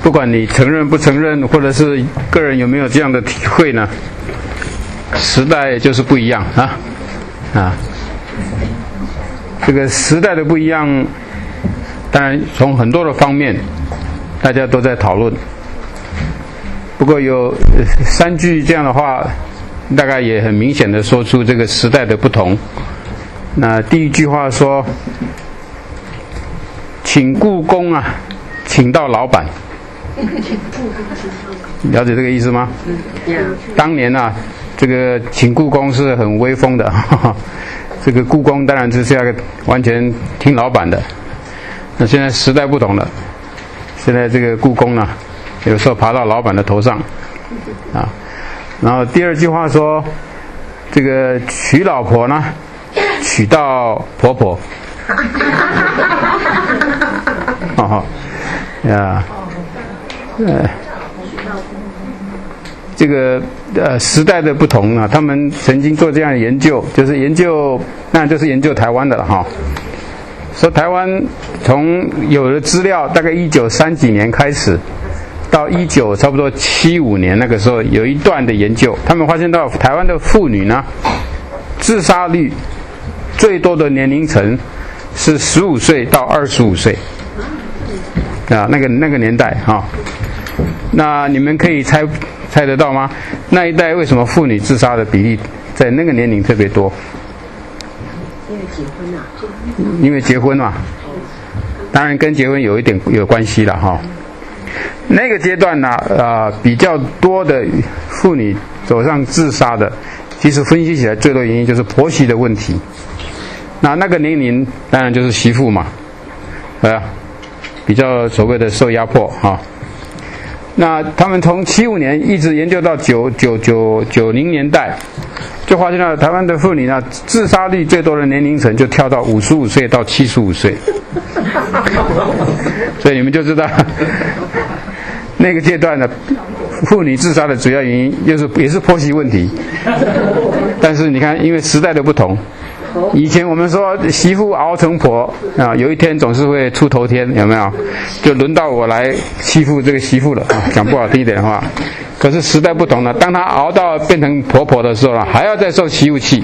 不管你承认不承认，或者是个人有没有这样的体会呢，时代就是不一样啊。这个时代的不一样，当然从很多的方面大家都在讨论。不过有3句这样的话，大概也很明显的说出这个时代的不同。那第一句话说，请故宫啊，请到老板。了解这个意思吗？当年啊，这个请故宫是很威风的，这个故宫当然就是要完全听老板的。那现在时代不同了，现在这个故宫呢，有时候爬到老板的头上啊。然后第二句话说，这个娶老婆呢，娶到婆婆。呀，这个时代的不同啊，他们曾经做这样的研究，就是研究，那就是研究台湾的了哈。说台湾从有的资料，大概1930几年开始，到差不多75年那个时候，有一段的研究，他们发现到台湾的妇女呢，自杀率最多的年龄层是15岁到25岁。啊，那个年代哈，那你们可以猜得到吗？那一代为什么妇女自杀的比例在那个年龄特别多？ 因为结婚啊。 因为结婚嘛，当然跟结婚有关系了哈。那个阶段呢，比较多的妇女走上自杀的，其实分析起来最多原因就是婆媳的问题。那个年龄当然就是媳妇嘛，比较所谓的受压迫哈。那他们从75年一直研究到90年代，就发现了台湾的妇女呢，自杀率最多的年龄层就跳到55岁到75岁，所以你们就知道那个阶段的妇女自杀的主要原因也是婆媳问题。但是你看，因为时代的不同。以前我们说媳妇熬成婆啊，有一天总是会出头天，有没有？就轮到我来欺负这个媳妇了啊，讲不好听一点的话。可是时代不同了，当她熬到变成婆婆的时候，还要再受媳妇气，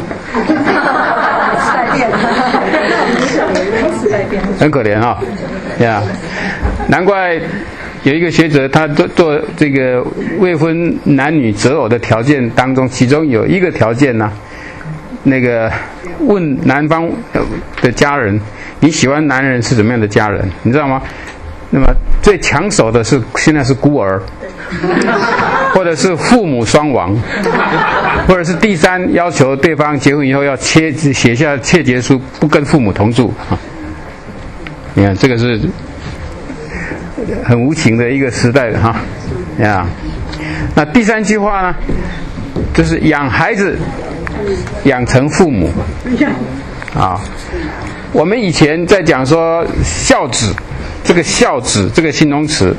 很可怜啊，呀，难怪有一个学者，他做这个未婚男女择偶的条件当中，其中有一个条件呢。那个问男方的家人，你喜欢男人是怎么样的家人？你知道吗？那么最抢手的现在是孤儿，或者是父母双亡，或者是第三要求对方结婚以后要写下切结书，不跟父母同住啊。你看这个是很无情的一个时代的哈呀。那第3句话呢，就是养孩子。养成父母啊，我们以前在讲说孝子，这个孝子这个形容词，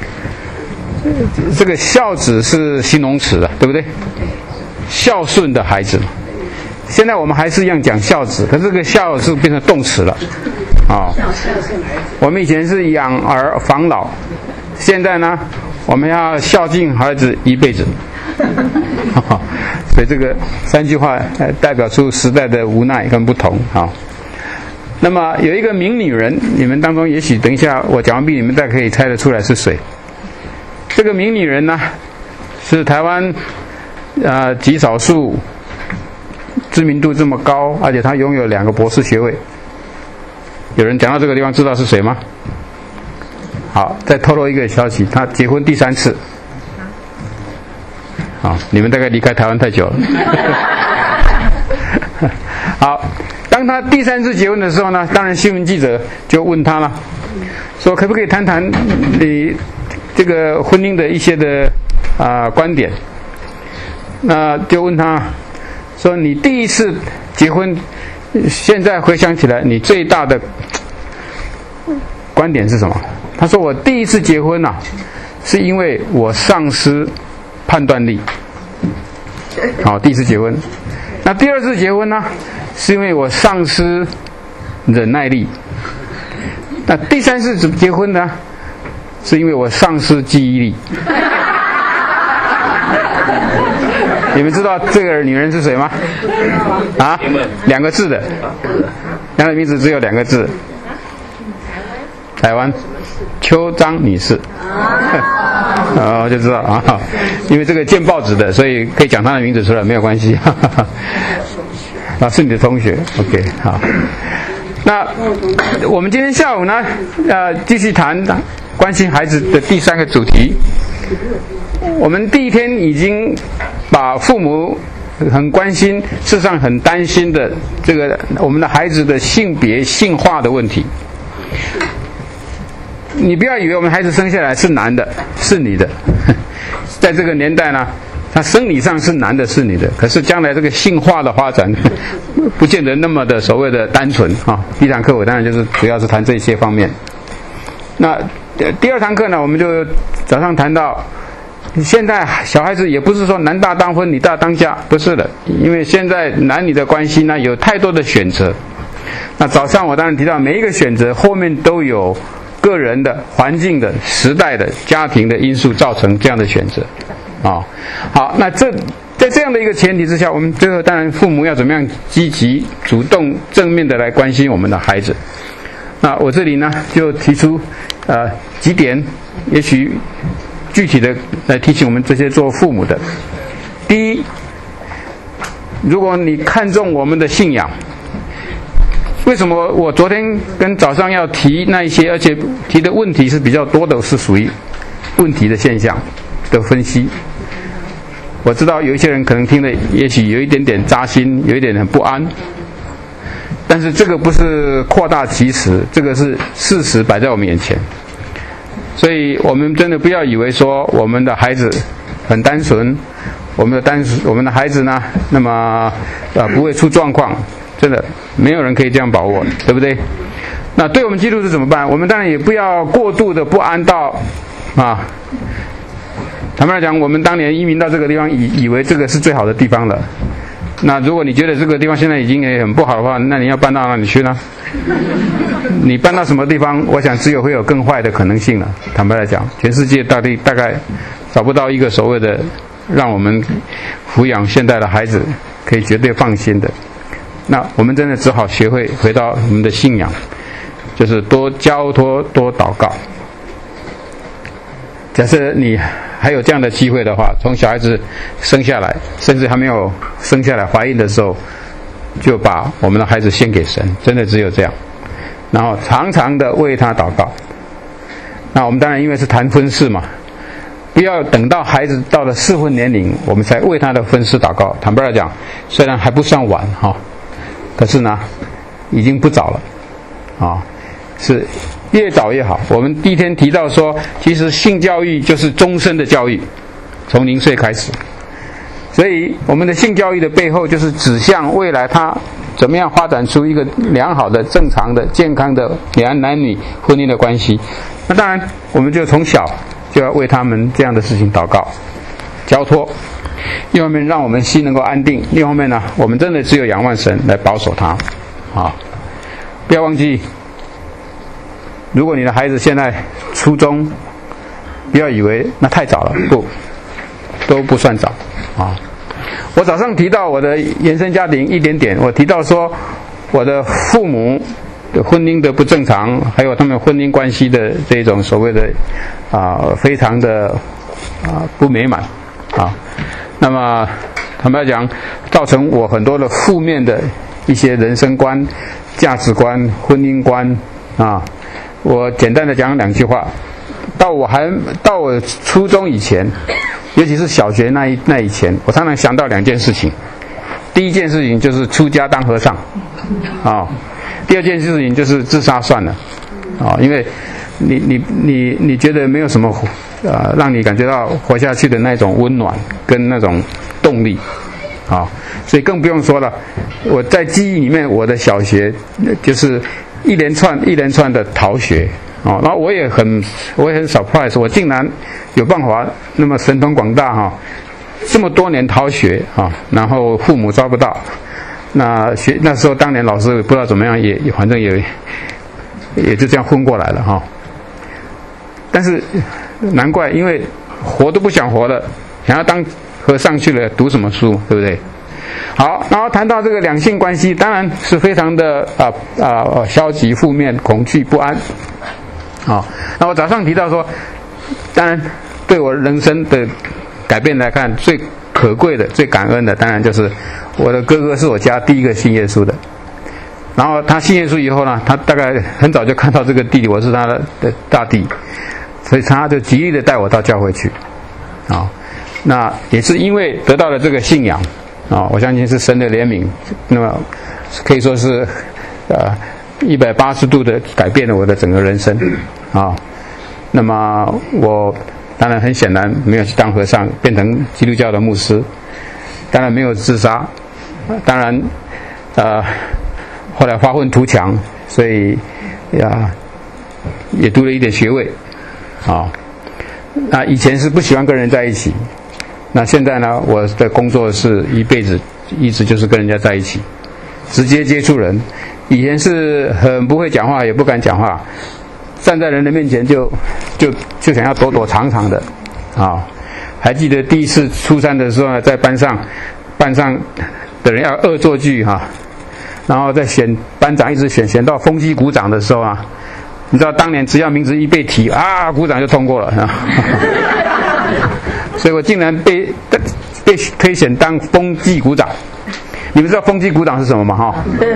这个孝子是形容词的，对不对？孝顺的孩子。现在我们还是一样讲孝子，可是这个孝是变成动词了啊。我们以前是养儿防老，现在呢，我们要孝敬孩子一辈子。所以这个3句话代表出时代的无奈跟不同啊。那么有一个名女人，你们当中也许等一下我讲完毕，你们大概可以猜得出来是谁。这个名女人呢，是台湾极少数知名度这么高，而且她拥有2个博士学位。有人讲到这个地方知道是谁吗？好，再透露一个消息，她结婚第3次。好，你们大概离开台湾太久了。好，当他第3次结婚的时候呢，当然新闻记者就问他了，说可不可以谈谈你这个婚姻的一些的观点？那就问他说，你第1次结婚，现在回想起来，你最大的观点是什么？他说，我第1次结婚啊，是因为我丧失判断力。好，第1次结婚。那第2次结婚呢，是因为我丧失忍耐力。那第3次结婚呢， 是因为我丧失记忆力。你们知道这个女人是谁吗？啊，2个字的，她的名字只有2个字，台湾邱张女士。我就知道啊，因为这个见报纸的，所以可以讲她的名字出来，没有关系。啊，是你的同学 ，OK， 好。那我们今天下午呢，继续谈关心孩子的第3个主题。我们第1天已经把父母很关心，事实上很担心的这个我们的孩子的性别性化的问题。你不要以为我们孩子生下来是男的，是女的，在这个年代呢，他生理上是男的，是女的，可是将来这个性化的发展，不见得那么的所谓的单纯啊。第1堂课我当然就是主要是谈这些方面。那第2堂课呢，我们就早上谈到，现在小孩子也不是说男大当婚，女大当嫁，不是的，因为现在男女的关系呢有太多的选择。那早上我当然提到，每一个选择后面都有个人的、环境的、时代的、家庭的因素造成这样的选择。好，那在这样的一个前提之下，我们最后当然父母要怎么样积极、主动、正面的来关心我们的孩子。那我这里呢就提出几点，也许具体的来提醒我们这些做父母的。第一，如果你看重我们的信仰，为什么我昨天跟早上要提那一些，而且提的问题是比较多的，是属于问题的现象的分析。我知道有一些人可能听了也许有一点点扎心，有一点很不安，但是这个不是扩大其词，这个是事实摆在我们眼前。所以我们真的不要以为说我们的孩子很单纯，我们的孩子呢，那么不会出状况，真的没有人可以这样把握，对不对？那对我们基督徒怎么办？我们当然也不要过度的不安到坦白来讲，我们当年移民到这个地方，以为这个是最好的地方了。那如果你觉得这个地方现在已经也很不好的话，那你要搬到哪里去呢？你搬到什么地方，我想只有会有更坏的可能性了。坦白来讲，全世界大概找不到一个所谓的让我们抚养现代的孩子可以绝对放心的。那我们真的只好学会回到我们的信仰，就是多交托，多祷告。假设你还有这样的机会的话，从小孩子生下来，甚至还没有生下来怀孕的时候，就把我们的孩子献给神，真的只有这样。然后常常的为他祷告。那我们当然因为是谈婚事嘛，不要等到孩子到了适婚年龄，我们才为他的婚事祷告。坦白来讲，虽然还不算晚可是呢，已经不早了是越早越好。我们第1天提到说，其实性教育就是终身的教育，从0岁开始。所以我们的性教育的背后，就是指向未来他怎么样发展出一个良好的、正常的、健康的男女婚姻的关系。那当然，我们就从小就要为他们这样的事情祷告、交托。一方面让我们心能够安定，另一方面呢，我们真的只有仰望神来保守他。不要忘记，如果你的孩子现在初中，不要以为那太早了，都不算早我早上提到我的原生家庭一点点，我提到说我的父母的婚姻的不正常，还有他们婚姻关系的这种所谓的非常的不美满那么坦白讲，造成我很多的负面的一些人生观、价值观、婚姻观我简单的讲2句话。到我初中以前，尤其是小学那以前，我常常想到2件事情。第一件事情就是出家当和尚第二件事情就是自杀算了因为你觉得没有什么让你感觉到活下去的那种温暖跟那种动力所以更不用说了。我在记忆里面，我的小学就是一连串的逃学然后我也很 surprise， 我竟然有办法那么神通广大这么多年逃学然后父母抓不到。那时候当年老师不知道怎么样，也反正也就这样混过来了但是难怪，因为活都不想活了，想要当和尚去了，读什么书，对不对？好，然后谈到这个两性关系，当然是非常的消极、负面、恐惧、不安。好，那我早上提到说，当然对我人生的改变来看，最可贵的、最感恩的，当然就是我的哥哥是我家第一个信耶稣的。然后他信耶稣以后呢，他大概很早就看到这个弟弟，我是他的大弟，所以他就极力的带我到教会去。那也是因为得到了这个信仰我相信是神的怜悯，那么可以说是180度的改变了我的整个人生那么我当然很显然没有去当和尚，变成基督教的牧师，当然没有自杀，当然后来发愤图强，所以也读了一点学位那以前是不喜欢跟人在一起，那现在呢，我的工作是一辈子一直就是跟人家在一起，直接接触人。以前是很不会讲话，也不敢讲话，站在人的面前就想要躲躲藏藏的还记得第一次初三的时候呢，在班上的人要恶作剧然后在选班长，一直选到风纪股长的时候你知道当年只要名字一被提股长就通过了所以我竟然被推选当风纪股长。你们知道风纪股长是什么吗？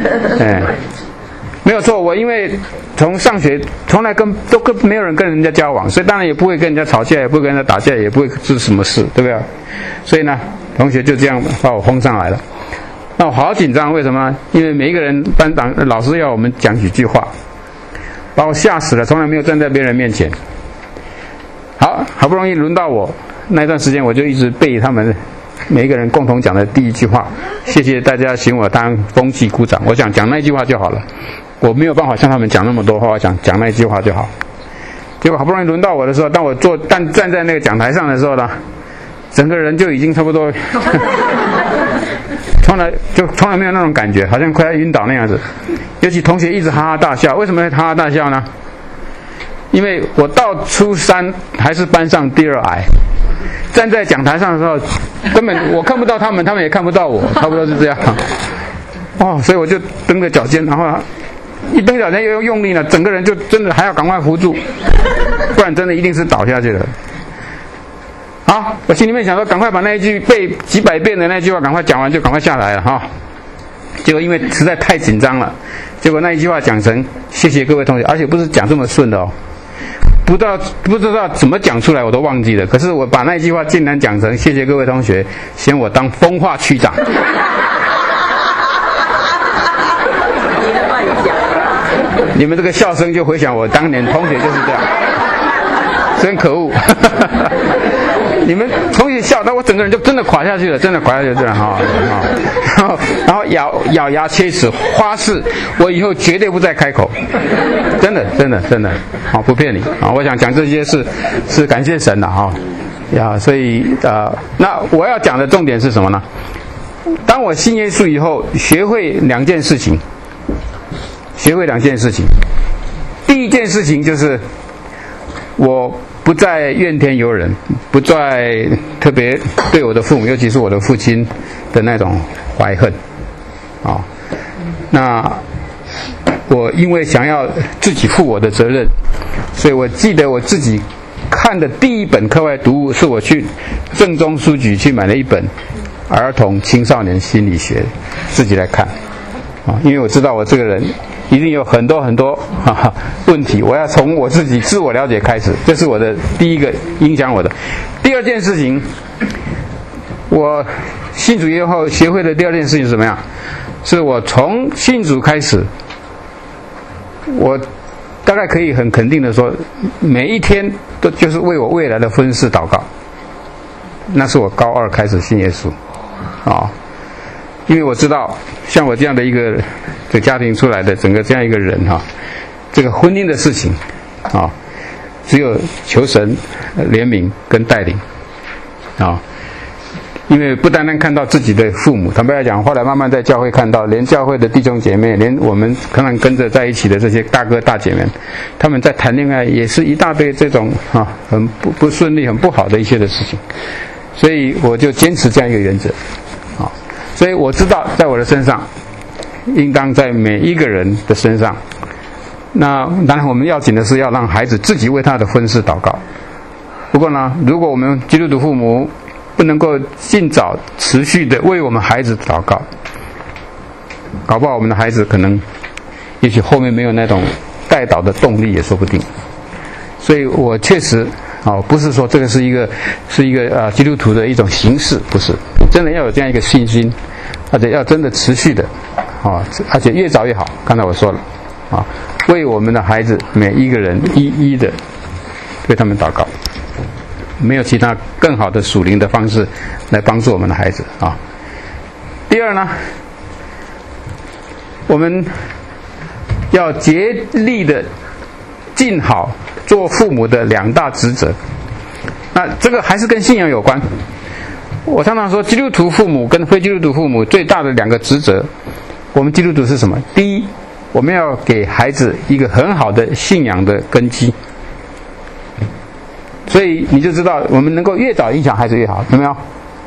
没有错，我因为从上学从来都没有人跟人家交往，所以当然也不会跟人家吵架，也不会跟人家打架，也不会做什么事，对不对？所以呢，同学就这样把我轰上来了。那我好紧张，为什么？因为每一个人班长老师要我们讲几句话，把我吓死了，从来没有站在别人面前。好不容易轮到我，那段时间我就一直背他们每一个人共同讲的第一句话，谢谢大家请我当风纪股长。我想讲那一句话就好了，我没有办法像他们讲那么多话，我想讲那一句话就好。结果好不容易轮到我的时候，当我站在那个讲台上的时候呢，整个人就已经差不多从来没有那种感觉，好像快要晕倒那样子。尤其同学一直哈哈大笑，为什么会哈哈大笑呢？因为我到初三还是班上第2矮，站在讲台上的时候，根本我看不到他们，他们也看不到我，差不多是这样。所以我就蹬着脚尖，然后一蹬脚尖又用力了，整个人就真的还要赶快扶住，不然真的一定是倒下去了。我心里面想说，赶快把那一句背几百遍的那句话赶快讲完，就赶快下来了结果因为实在太紧张了，结果那一句话讲成谢谢各位同学，而且不是讲这么顺的不知道怎么讲出来，我都忘记了。可是我把那句话竟然讲成谢谢各位同学，选我当风化区长。你们这个笑声就回想我当年同学就是这样，真可恶。你们同学笑，那我整个人就真的垮下去了，真的垮下去这样然后咬牙切齿发誓，我以后绝对不再开口，真的不骗你我想讲这些是感谢神的所以那我要讲的重点是什么呢？当我信耶稣以后，学会两件事情。第一件事情就是我不再怨天尤人，不再特别对我的父母，尤其是我的父亲的那种怀恨那我因为想要自己负我的责任，所以我记得我自己看的第一本课外读物是我去正宗书局去买了一本儿童青少年心理学，自己来看因为我知道我这个人一定有很多问题，我要从我自己自我了解开始，这是我的第一个影响我的。第二件事情，我信主以后学会的第二件事情是什么样？是我从信主开始，我大概可以很肯定的说，每一天都就是为我未来的婚事祷告。那是我高2开始信耶稣因为我知道像我这样的一个家庭出来的整个这样一个人这个婚姻的事情只有求神怜悯跟带领因为不单单看到自己的父母，坦白来讲，后来慢慢在教会看到，连教会的弟兄姐妹，连我们可能跟着在一起的这些大哥大姐们，他们在谈恋爱也是一大堆这种很不顺利、很不好的一些的事情。所以我就坚持这样一个原则，所以我知道在我的身上，应当在每一个人的身上。那当然，我们要紧的是要让孩子自己为他的婚事祷告。不过呢，如果我们基督徒父母不能够尽早持续的为我们孩子祷告，搞不好我们的孩子可能也许后面没有那种带导的动力也说不定。所以我确实不是说这个是一个基督徒的一种形式，不是，真的要有这样一个信心，而且要真的持续的而且越早越好。刚才我说了为我们的孩子每一个人一一的为他们祷告，没有其他更好的属灵的方式来帮助我们的孩子第二呢，我们要竭力的尽好做父母的2大职责。那这个还是跟信仰有关。我常常说，基督徒父母跟非基督徒父母最大的2个职责，我们基督徒是什么？第一，我们要给孩子一个很好的信仰的根基。所以你就知道，我们能够越早影响孩子越好，有没有？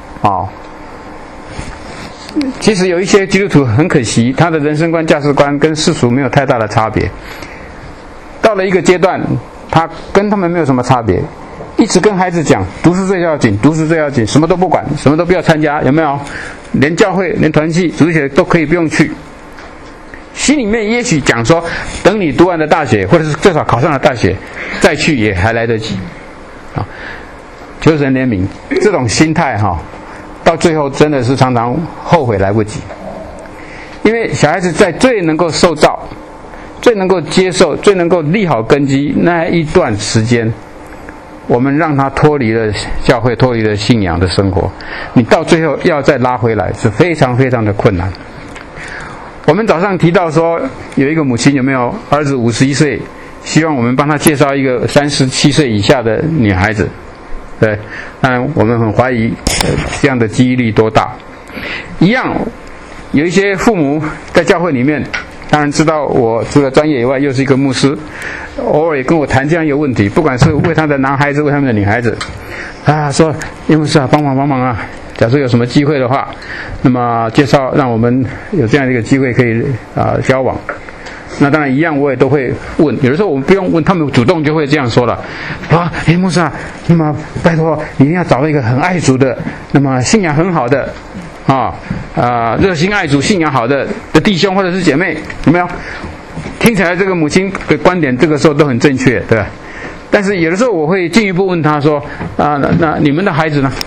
其实有一些基督徒很可惜，他的人生观、价值观跟世俗没有太大的差别。到了一个阶段，他跟他们没有什么差别，一直跟孩子讲读书最要紧，读书最要紧，什么都不管，什么都不要参加，有没有？连教会、连团契、主学都可以不用去。心里面也许讲说，等你读完了大学，或者是最少考上了大学，再去也还来得及。求神怜悯，这种心态到最后真的是常常后悔来不及。因为小孩子在最能够受造、最能够接受、最能够立好根基那一段时间，我们让他脱离了教会，脱离了信仰的生活，你到最后要再拉回来是非常非常的困难。我们早上提到说，有一个母亲有没有儿子51岁，希望我们帮他介绍一个37岁以下的女孩子。对，当然我们很怀疑这样的记忆力多大。一样，有一些父母在教会里面，当然知道我除了专业以外又是一个牧师，偶尔也跟我谈这样一个问题，不管是为他的男孩子，为他们的女孩子说叶牧师帮忙假设有什么机会的话，那么介绍让我们有这样的一个机会可以交往。那当然一样，我也都会问。有的时候我们不用问，他们主动就会这样说了牧师那么拜托你一定要找一个很爱主的，那么信仰很好的热心爱主、信仰好的弟兄或者是姐妹，有没有？听起来这个母亲的观点这个时候都很正确，对吧？但是有的时候我会进一步问他说那你们的孩子呢？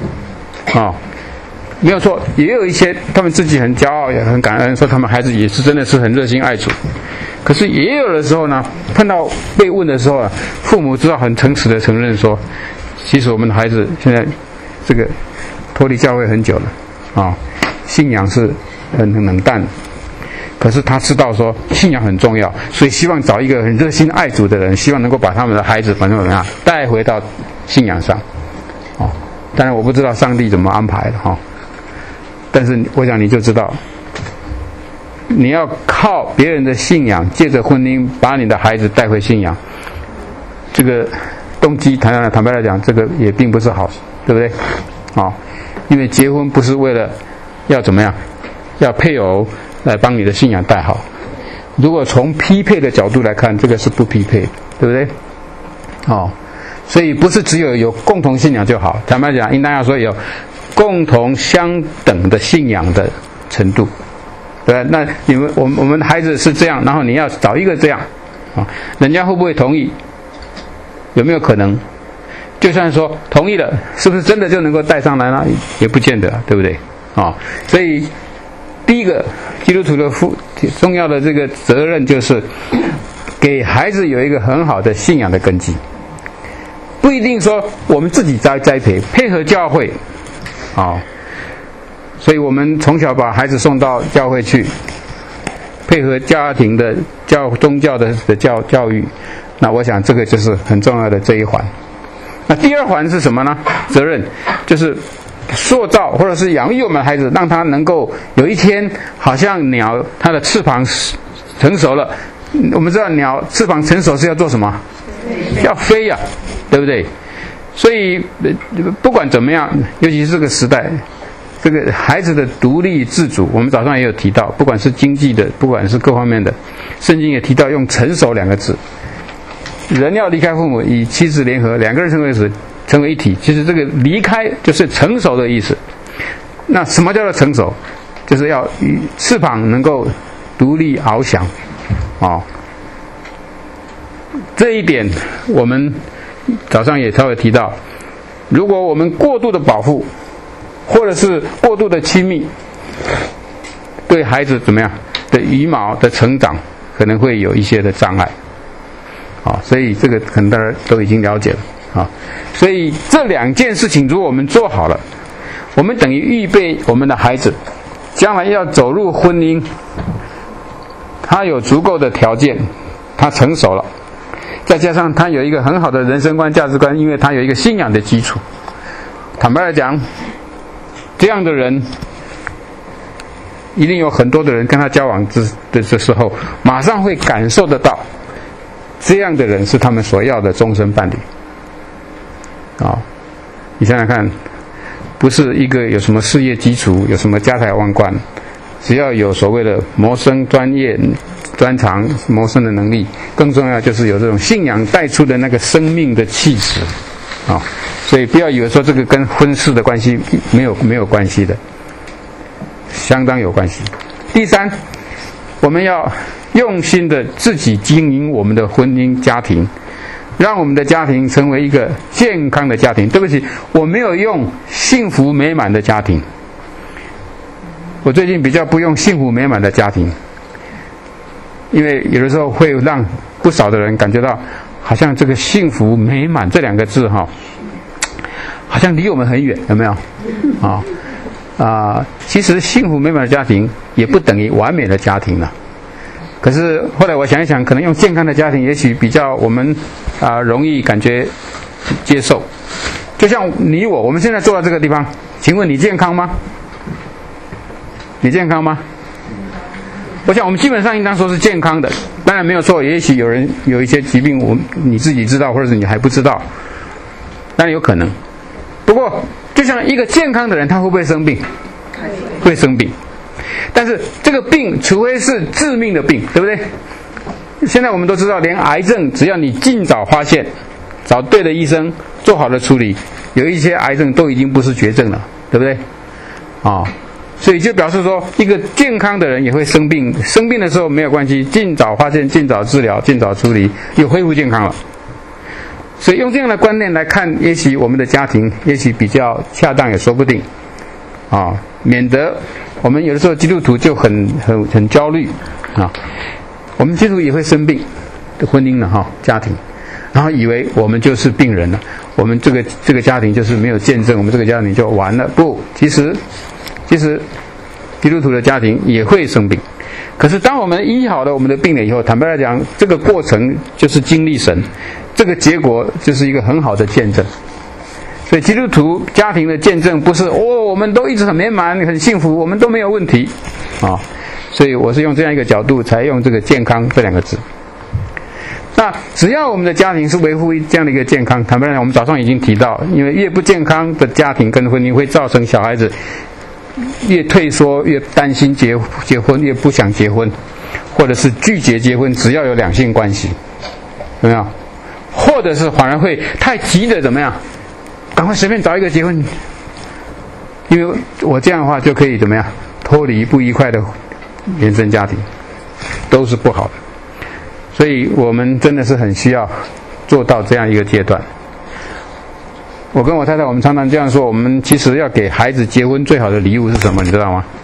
没有错，也有一些他们自己很骄傲也很感恩，说他们孩子也是真的是很热心爱主。可是也有的时候呢，碰到被问的时候父母知道很诚实的承认说，其实我们的孩子现在这个脱离教会很久了信仰是很冷淡，可是他知道说信仰很重要，所以希望找一个很热心爱主的人，希望能够把他们的孩子带回到信仰上当然我不知道上帝怎么安排的但是我想你就知道，你要靠别人的信仰，借着婚姻把你的孩子带回信仰，这个动机坦白来讲，这个也并不是好，对不对？因为结婚不是为了要怎么样，要配偶来帮你的信仰带好。如果从匹配的角度来看，这个是不匹配，对不对？所以不是只有共同信仰就好，坦白讲，应当要说有共同相等的信仰的程度，对吧？那我们的孩子是这样，然后你要找一个这样人家会不会同意？有没有可能？就算说同意了，是不是真的就能够带上来呢？也不见得，对不对？所以第一个基督徒的重要的这个责任就是给孩子有一个很好的信仰的根基，不一定说我们自己栽培，配合教会所以我们从小把孩子送到教会去，配合家庭的宗教的教育，那我想这个就是很重要的这一环。那第二环是什么呢？责任就是塑造或者是养育我们的孩子，让他能够有一天好像鸟，它的翅膀成熟了。我们知道鸟翅膀成熟是要做什么？要飞呀，对不对？所以不管怎么样，尤其是这个时代，这个孩子的独立自主，我们早上也有提到，不管是经济的，不管是各方面的，圣经也提到用成熟2个字。人要离开父母，与妻子联合，2个人成为一体。其实这个离开就是成熟的意思。那什么叫做成熟？就是要翅膀能够独立翱翔。这一点我们早上也稍微提到，如果我们过度的保护，或者是过度的亲密，对孩子怎么样的羽毛的成长可能会有一些的障碍。所以这个可能大家都已经了解了。所以这2件事情如果我们做好了，我们等于预备我们的孩子将来要走入婚姻，他有足够的条件，他成熟了，再加上他有一个很好的人生观价值观，因为他有一个信仰的基础。坦白来讲，这样的人一定有很多的人跟他交往的时候，马上会感受得到这样的人是他们所要的终身伴侣。你想想看，不是一个有什么事业基础，有什么家财万贯，只要有所谓的谋生专业专长，谋生的能力，更重要就是有这种信仰带出的那个生命的气质。所以不要以为说这个跟婚事的关系没有关系的，相当有关系。第3，我们要用心的自己经营我们的婚姻家庭，让我们的家庭成为一个健康的家庭。对不起，我没有用幸福美满的家庭，我最近比较不用幸福美满的家庭，因为有的时候会让不少的人感觉到好像这个幸福美满这2个字好像离我们很远，有没有？其实幸福美满的家庭也不等于完美的家庭了。可是后来我想一想，可能用健康的家庭也许比较我们容易感觉接受。就像你我们现在坐到这个地方，请问你健康吗？你健康吗？我想我们基本上应当说是健康的，当然没有错，也许有人有一些疾病你自己知道，或者是你还不知道，当然有可能。不过就像一个健康的人，他会不会生病？会生病。但是这个病除非是致命的病，对不对？现在我们都知道，连癌症只要你尽早发现，找对的医生，做好的处理，有一些癌症都已经不是绝症了，对不对？所以就表示说，一个健康的人也会生病，生病的时候没有关系，尽早发现，尽早治疗，尽早处理，又恢复健康了。所以用这样的观念来看，也许我们的家庭也许比较恰当，也说不定。免得我们有的时候基督徒就很焦虑我们基督徒也会生病，婚姻了家庭，然后以为我们就是病人了，我们这个家庭就是没有见证，我们这个家庭就完了。不，其实基督徒的家庭也会生病。可是当我们医好了我们的病了以后，坦白来讲，这个过程就是经历神，这个结果就是一个很好的见证。所以基督徒家庭的见证不是我们都一直很美满很幸福，我们都没有问题所以我是用这样一个角度才用这个健康这2个字。那只要我们的家庭是维护这样的一个健康，坦白来讲，我们早上已经提到，因为越不健康的家庭跟婚姻会造成小孩子越退缩，越担心结婚，越不想结婚，或者是拒绝结婚，只要有两性关系，有没有？或者是反而会太急的怎么样？赶快随便找一个结婚，因为我这样的话就可以怎么样脱离不愉快的原生家庭，都是不好的。所以我们真的是很需要做到这样一个阶段。我跟我太太我们常常这样说，我们其实要给孩子结婚最好的礼物是什么，你知道吗？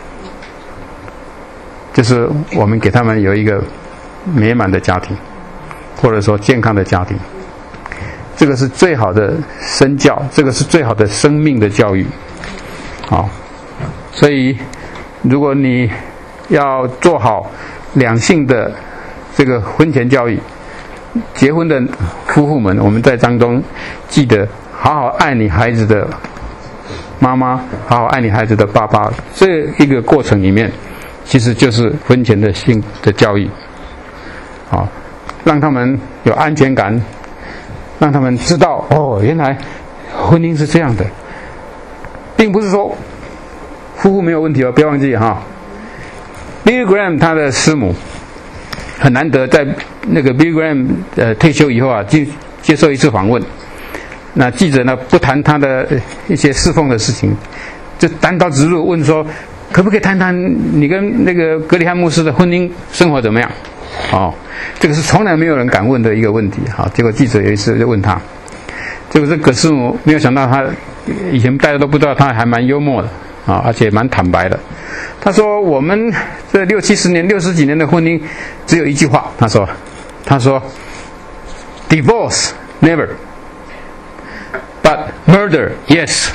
就是我们给他们有一个美满的家庭，或者说健康的家庭，这个是最好的身教，这个是最好的生命的教育。好，所以如果你要做好两性的这个婚前教育，结婚的夫妇们，我们在当中记得好好爱你孩子的妈妈，好好爱你孩子的爸爸，这一个过程里面，其实就是婚前的性的教育，好，让他们有安全感，让他们知道哦，原来婚姻是这样的，并不是说夫妇没有问题哦，不要忘记哈。Billy Graham 他的师母很难得，在那个 Billy Graham 退休以后啊，接受一次访问。那记者呢不谈他的一些侍奉的事情，就单刀直入问说，可不可以谈谈你跟那个格里汉牧师的婚姻生活怎么样？哦，这个是从来没有人敢问的一个问题。好，结果记者有一次就问他，结果这葛师母没有想到他以前大家都不知道他还蛮幽默的啊，而且蛮坦白的。他说我们这60几年的婚姻只有一句话，他说 divorce never but murder yes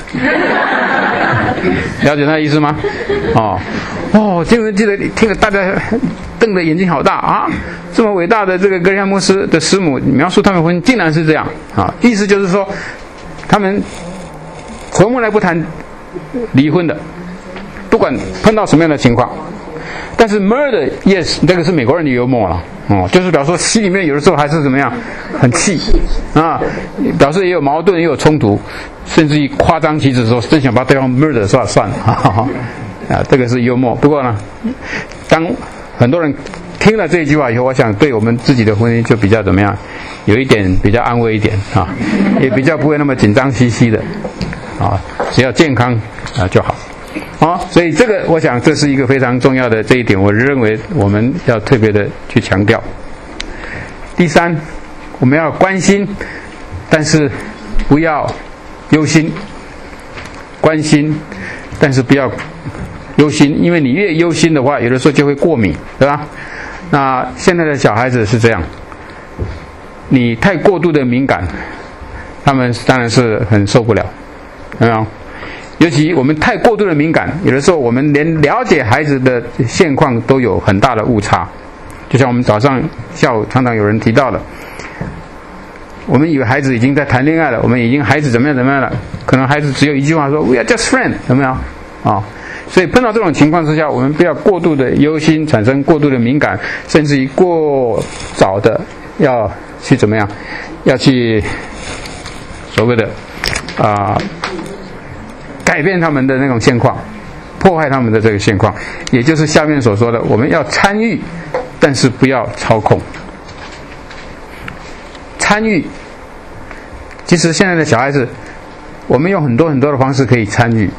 了解他的意思吗？记得听了大家瞪得眼睛好大啊！这么伟大的这个格里汉牧师的师母描述他们婚姻竟然是这样啊！意思就是说他们从来不谈离婚的，不管碰到什么样的情况。但是 murder yes 这个是美国人的幽默了就是表示说心里面有的时候还是怎么样很气啊，表示也有矛盾也有冲突，甚至于夸张其词说真想把对方 murder 算了这个是幽默。不过呢，当很多人听了这一句话以后，我想对我们自己的婚姻就比较怎么样，有一点比较安慰一点也比较不会那么紧张兮兮的只要健康就好。所以这个我想这是一个非常重要的这一点，我认为我们要特别的去强调。第三，我们要关心，但是不要忧心。关心，但是不要忧心，因为你越忧心的话，有的时候就会过敏，对吧？那现在的小孩子是这样，你太过度的敏感，他们当然是很受不了，有没有？尤其我们太过度的敏感，有的时候我们连了解孩子的现况都有很大的误差。就像我们早上下午常常有人提到的，我们以为孩子已经在谈恋爱了，我们已经孩子怎么样了，可能孩子只有一句话说 We are just friends， 有没有所以碰到这种情况之下，我们不要过度的忧心，产生过度的敏感，甚至于过早的要去怎么样，要去所谓的改变他们的那种现况，破坏他们的这个现况，也就是下面所说的，我们要参与，但是不要操控。参与，其实现在的小孩子，我们用很多的方式可以参与，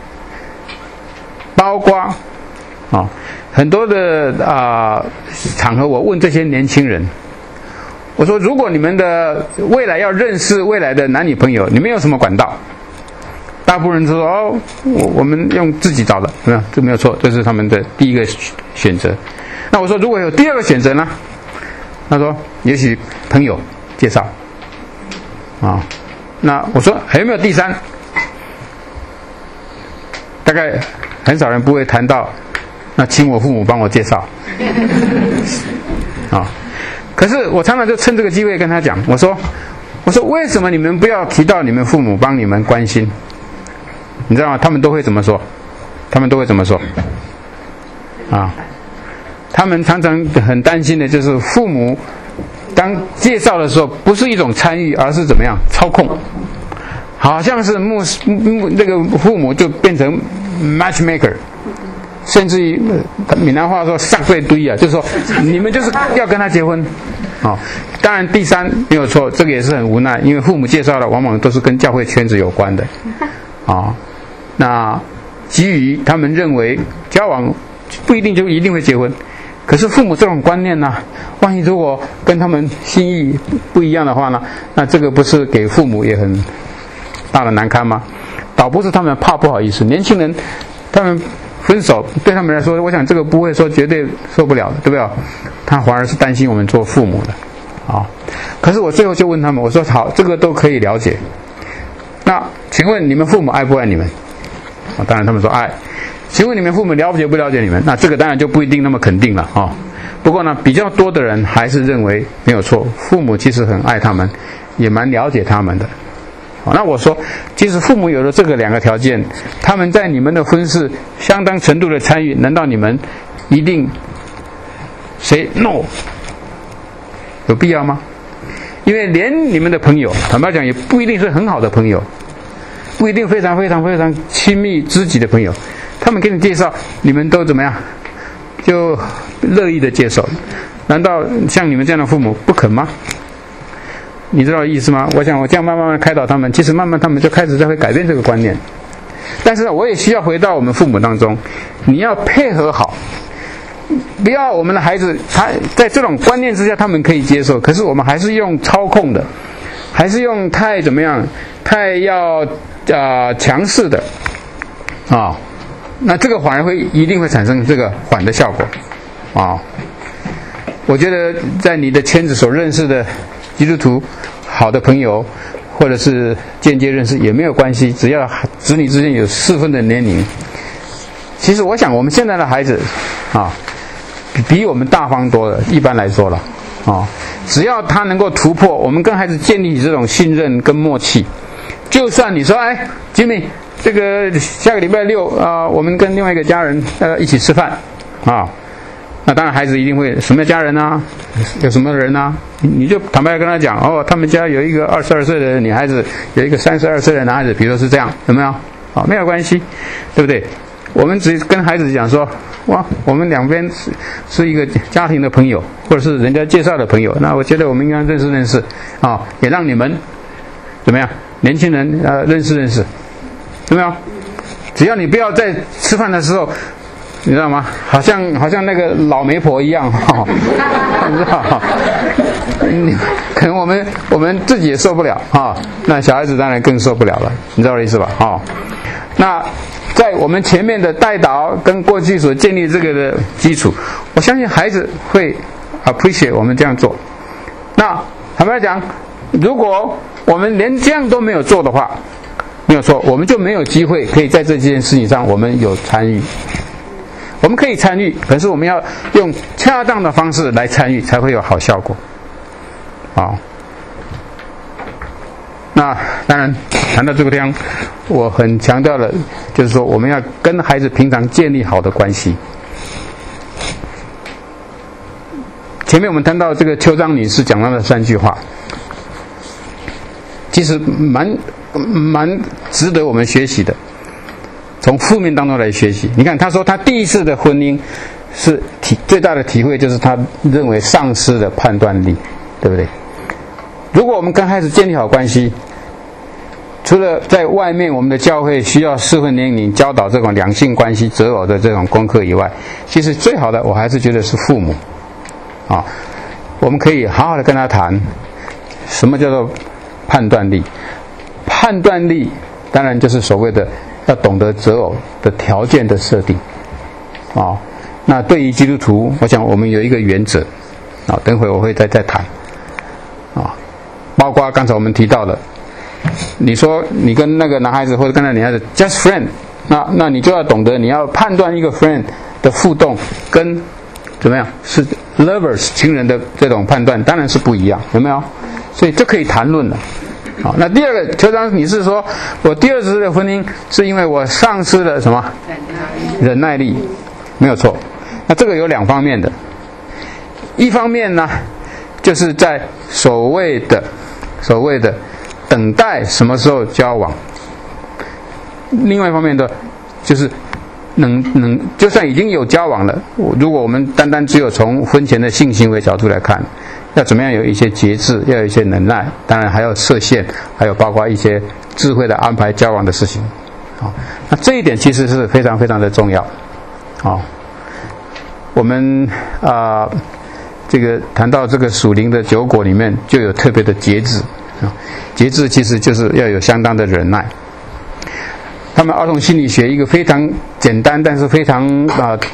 包括很多的场合，我问这些年轻人，我说如果你们的未来要认识未来的男女朋友，你们有什么管道？大部分人说我们用自己找的，没有，这没有错，这是他们的第一个选择。那我说如果有第二个选择呢？他说也许朋友介绍那我说还有没有第三？大概很少人不会谈到那请我父母帮我介绍可是我常常就趁这个机会跟他讲，我说为什么你们不要提到你们父母帮你们关心？你知道吗？他们都会怎么说？他们常常很担心的就是父母当介绍的时候，不是一种参与，而是怎么样操控，好像是那个父母就变成 matchmaker， 甚至于闽南话说上对堆就是说你们就是要跟他结婚当然第三没有错，这个也是很无奈，因为父母介绍的往往都是跟教会圈子有关的那基于他们认为交往不一定就一定会结婚，可是父母这种观念呢，万一如果跟他们心意不一样的话呢，那这个不是给父母也很大的难堪吗？倒不是他们怕不好意思，年轻人他们分手对他们来说，我想这个不会说绝对受不了的，对不对？他反而是担心我们做父母的可是我最后就问他们，我说好，这个都可以了解，那请问你们父母爱不爱你们？当然他们说爱。请问你们父母了解不了解你们？那这个当然就不一定那么肯定了不过呢，比较多的人还是认为没有错，父母其实很爱他们，也蛮了解他们的那我说，即使父母有了这个2个条件，他们在你们的婚事相当程度的参与，难道你们一定say no？ 有必要吗？因为连你们的朋友，坦白讲也不一定是很好的朋友，不一定非常非常非常亲密知己的朋友，他们给你介绍，你们都怎么样？就乐意的接受。难道像你们这样的父母不肯吗？你知道意思吗？我想我这样慢慢开导他们，其实慢慢他们就开始会改变这个观念。但是我也需要回到我们父母当中，你要配合好，不要我们的孩子他在这种观念之下他们可以接受，可是我们还是用操控的，还是用太怎么样，太要强势的啊，那这个反而一定会产生这个反的效果啊。我觉得在你的圈子所认识的基督徒好的朋友，或者是间接认识也没有关系，只要子女之间有适婚的年龄。其实我想我们现在的孩子啊，比我们大方多了，一般来说了啊，只要他能够突破，我们跟孩子建立这种信任跟默契，就算你说哎 Jimmy 这个下个礼拜6我们跟另外一个家人一起吃饭啊，那当然孩子一定会什么家人啊，有什么人啊，你就坦白跟他讲哦，他们家有一个22岁的女孩子，有一个32岁的男孩子，比如说是这样，有没有？没有关系，对不对？我们只跟孩子讲说，哇，我们两边是一个家庭的朋友，或者是人家介绍的朋友，那我觉得我们应该认识认识也让你们怎么样，年轻人认识认识，有没有？只要你不要在吃饭的时候，你知道吗？好像那个老媒婆一样你知道可能我们自己也受不了那小孩子当然更受不了了，你知道我的意思吧？那在我们前面的带导跟过去所建立这个的基础，我相信孩子会 appreciate 我们这样做。那坦白讲，如果我们连这样都没有做的话，没有错，我们就没有机会可以在这件事情上我们有参与。我们可以参与，可是我们要用恰当的方式来参与，才会有好效果。那当然谈到这个地方，我很强调的就是说，我们要跟孩子平常建立好的关系。前面我们谈到这个邱章女士讲到的3句话，其实蛮值得我们学习的，从负面当中来学习。你看她说她第一次的婚姻是最大的体会就是她认为丧失了判断力，对不对？如果我们跟孩子建立好关系，除了在外面我们的教会需要适婚年龄教导这种两性关系择偶的这种功课以外，其实最好的我还是觉得是父母我们可以好好的跟他谈什么叫做判断力。判断力当然就是所谓的要懂得择偶的条件的设定那对于基督徒，我想我们有一个原则等会我会再谈包括刚才我们提到的，你说你跟那个男孩子或者跟那个女孩子 just friend， 那你就要懂得你要判断一个 friend 的互动跟怎么样是 lovers 情人的这种判断当然是不一样，有没有？所以这可以谈论了。那第二个，邱章女士说，我第2次的婚姻是因为我丧失了什么？忍耐力，没有错。那这个有2方面的，一方面呢，就是在所谓的等待什么时候交往，另外一方面的就是就算已经有交往了，如果我们单单只有从婚前的性行为角度来看，要怎么样有一些节制，要有一些能耐，当然还要设限，还有包括一些智慧的安排交往的事情那这一点其实是非常非常的重要我们这个谈到这个属灵的9果里面就有特别的节制节制其实就是要有相当的忍耐。他们儿童心理学一个非常简单但是非常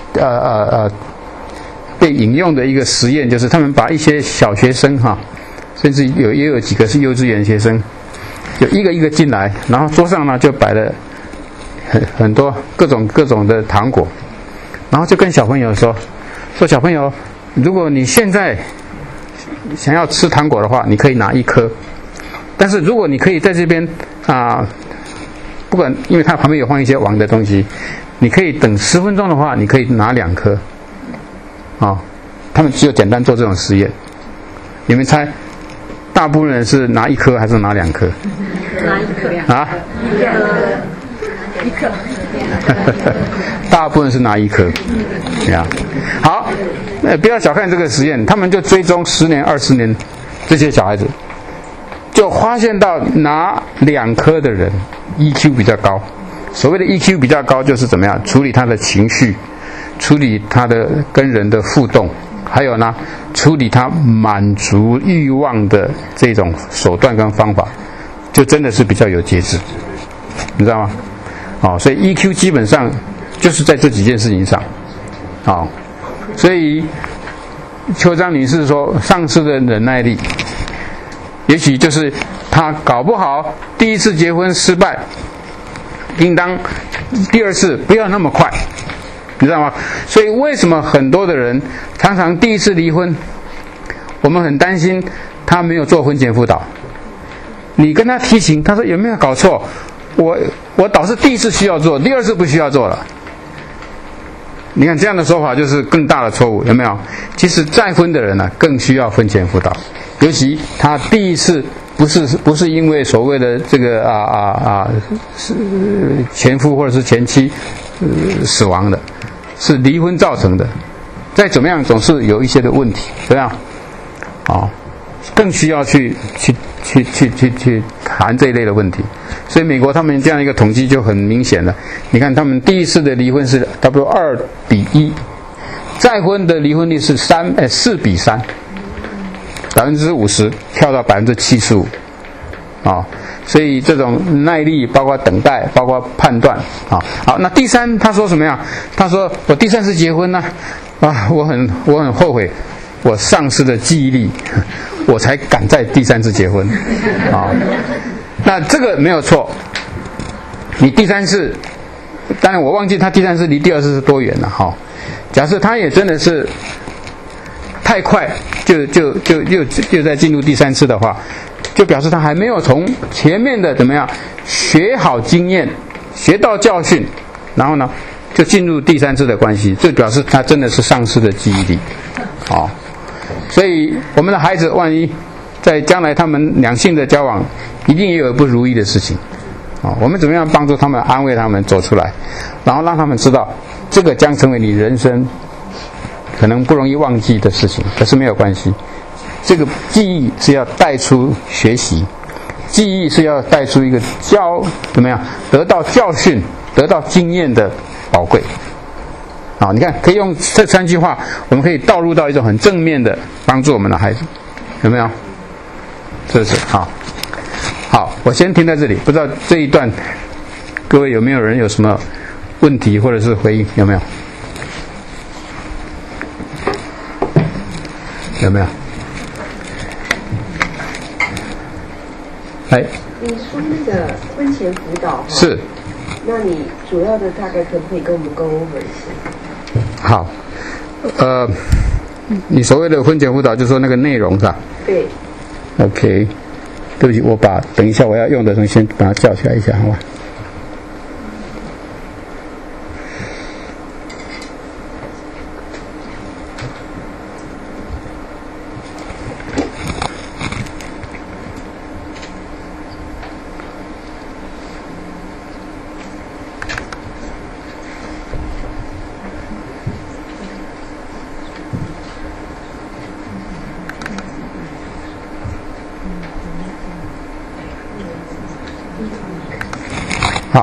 被引用的一个实验，就是他们把一些小学生甚至也有几个是幼稚园学生，就一个一个进来，然后桌上呢就摆了很多各种的糖果，然后就跟小朋友说小朋友，如果你现在想要吃糖果的话，你可以拿1颗，但是如果你可以在这边不管，因为它旁边有放一些网的东西，你可以等10分钟的话，你可以拿2颗。他们只有简单做这种实验，你们猜，大部分人是拿1颗还是拿2颗？ 拿1颗啊 ？1颗。 大部分是拿1颗。呀，好，不要小看这个实验，他们就追踪10年、20年这些小孩子，就发现到拿2颗的人 EQ 比较高。所谓的 EQ 比较高，就是怎么样处理他的情绪，处理他的跟人的互动，还有呢，处理他满足欲望的这种手段跟方法，就真的是比较有节制，你知道吗？所以 EQ 基本上就是在这几件事情上。所以邱章女士说，上司的忍耐力，也许就是他搞不好第一次结婚失败，应当第2次不要那么快，你知道吗？所以为什么很多的人常常第一次离婚，我们很担心他没有做婚前辅导。你跟他提醒，他说有没有搞错？我导致第1次需要做，第2次不需要做了。你看这样的说法就是更大的错误，有没有？其实再婚的人呢，更需要婚前辅导，尤其他第1次不是因为所谓的这个前夫或者是前妻死亡的，是离婚造成的。再怎么样总是有一些的问题，怎么样？更需要去谈这一类的问题。所以美国他们这样一个统计就很明显了。你看他们第1次的离婚是差不多2比1，再婚的离婚率是4比3。50%跳到75%。所以这种耐力，包括等待，包括判断。好，那第3他说什么呀？他说我第3次结婚呢，我很后悔，我丧失了记忆力，我才敢在第3次结婚。那这个没有错。你第3次，当然我忘记他第3次离第2次是多远了。假设他也真的是太快就在进入第3次的话，就表示他还没有从前面的怎么样学好经验，学到教训，然后呢就进入第3次的关系，这表示他真的是丧失了记忆力。所以我们的孩子万一在将来他们两性的交往，一定也有不如意的事情。我们怎么样帮助他们，安慰他们走出来，然后让他们知道这个将成为你人生可能不容易忘记的事情，可是没有关系。这个记忆是要带出学习，记忆是要带出一个怎么样得到教训、得到经验的宝贵。你看可以用这3句话，我们可以导入到一种很正面的帮助我们的孩子，有没有？这是好，我先停在这里。不知道这一段各位有没有人有什么问题或者是回应？有没有？有没有？ 你说那个婚前辅导是， 那你主要的大概可不可以跟我们go over一下？ 好，你所谓的婚前辅导，就是说那个内容是吧？ 对。 OK， 对不起，等一下我要用的东西先把它叫起来一下，好吧？好，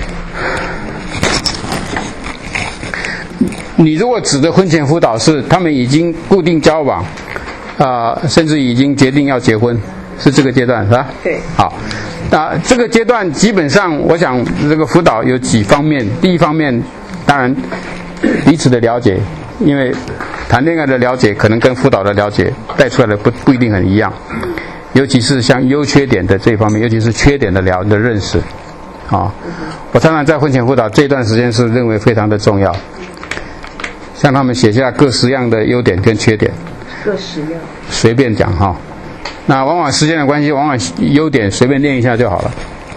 你如果指的婚前辅导是他们已经固定交往，甚至已经决定要结婚，是这个阶段是吧？ 对。 好，这个阶段基本上，我想这个辅导有几方面。第一方面，当然彼此的了解，因为谈恋爱的了解可能跟辅导的了解带出来的不一定很一样，尤其是像优缺点的这方面，尤其是缺点的认识。我常常在婚前辅导这段时间是认为非常的重要，向他们写下各10样的优点跟缺点， 各10样， 随便讲那往往时间的关系，往往优点随便念一下就好了。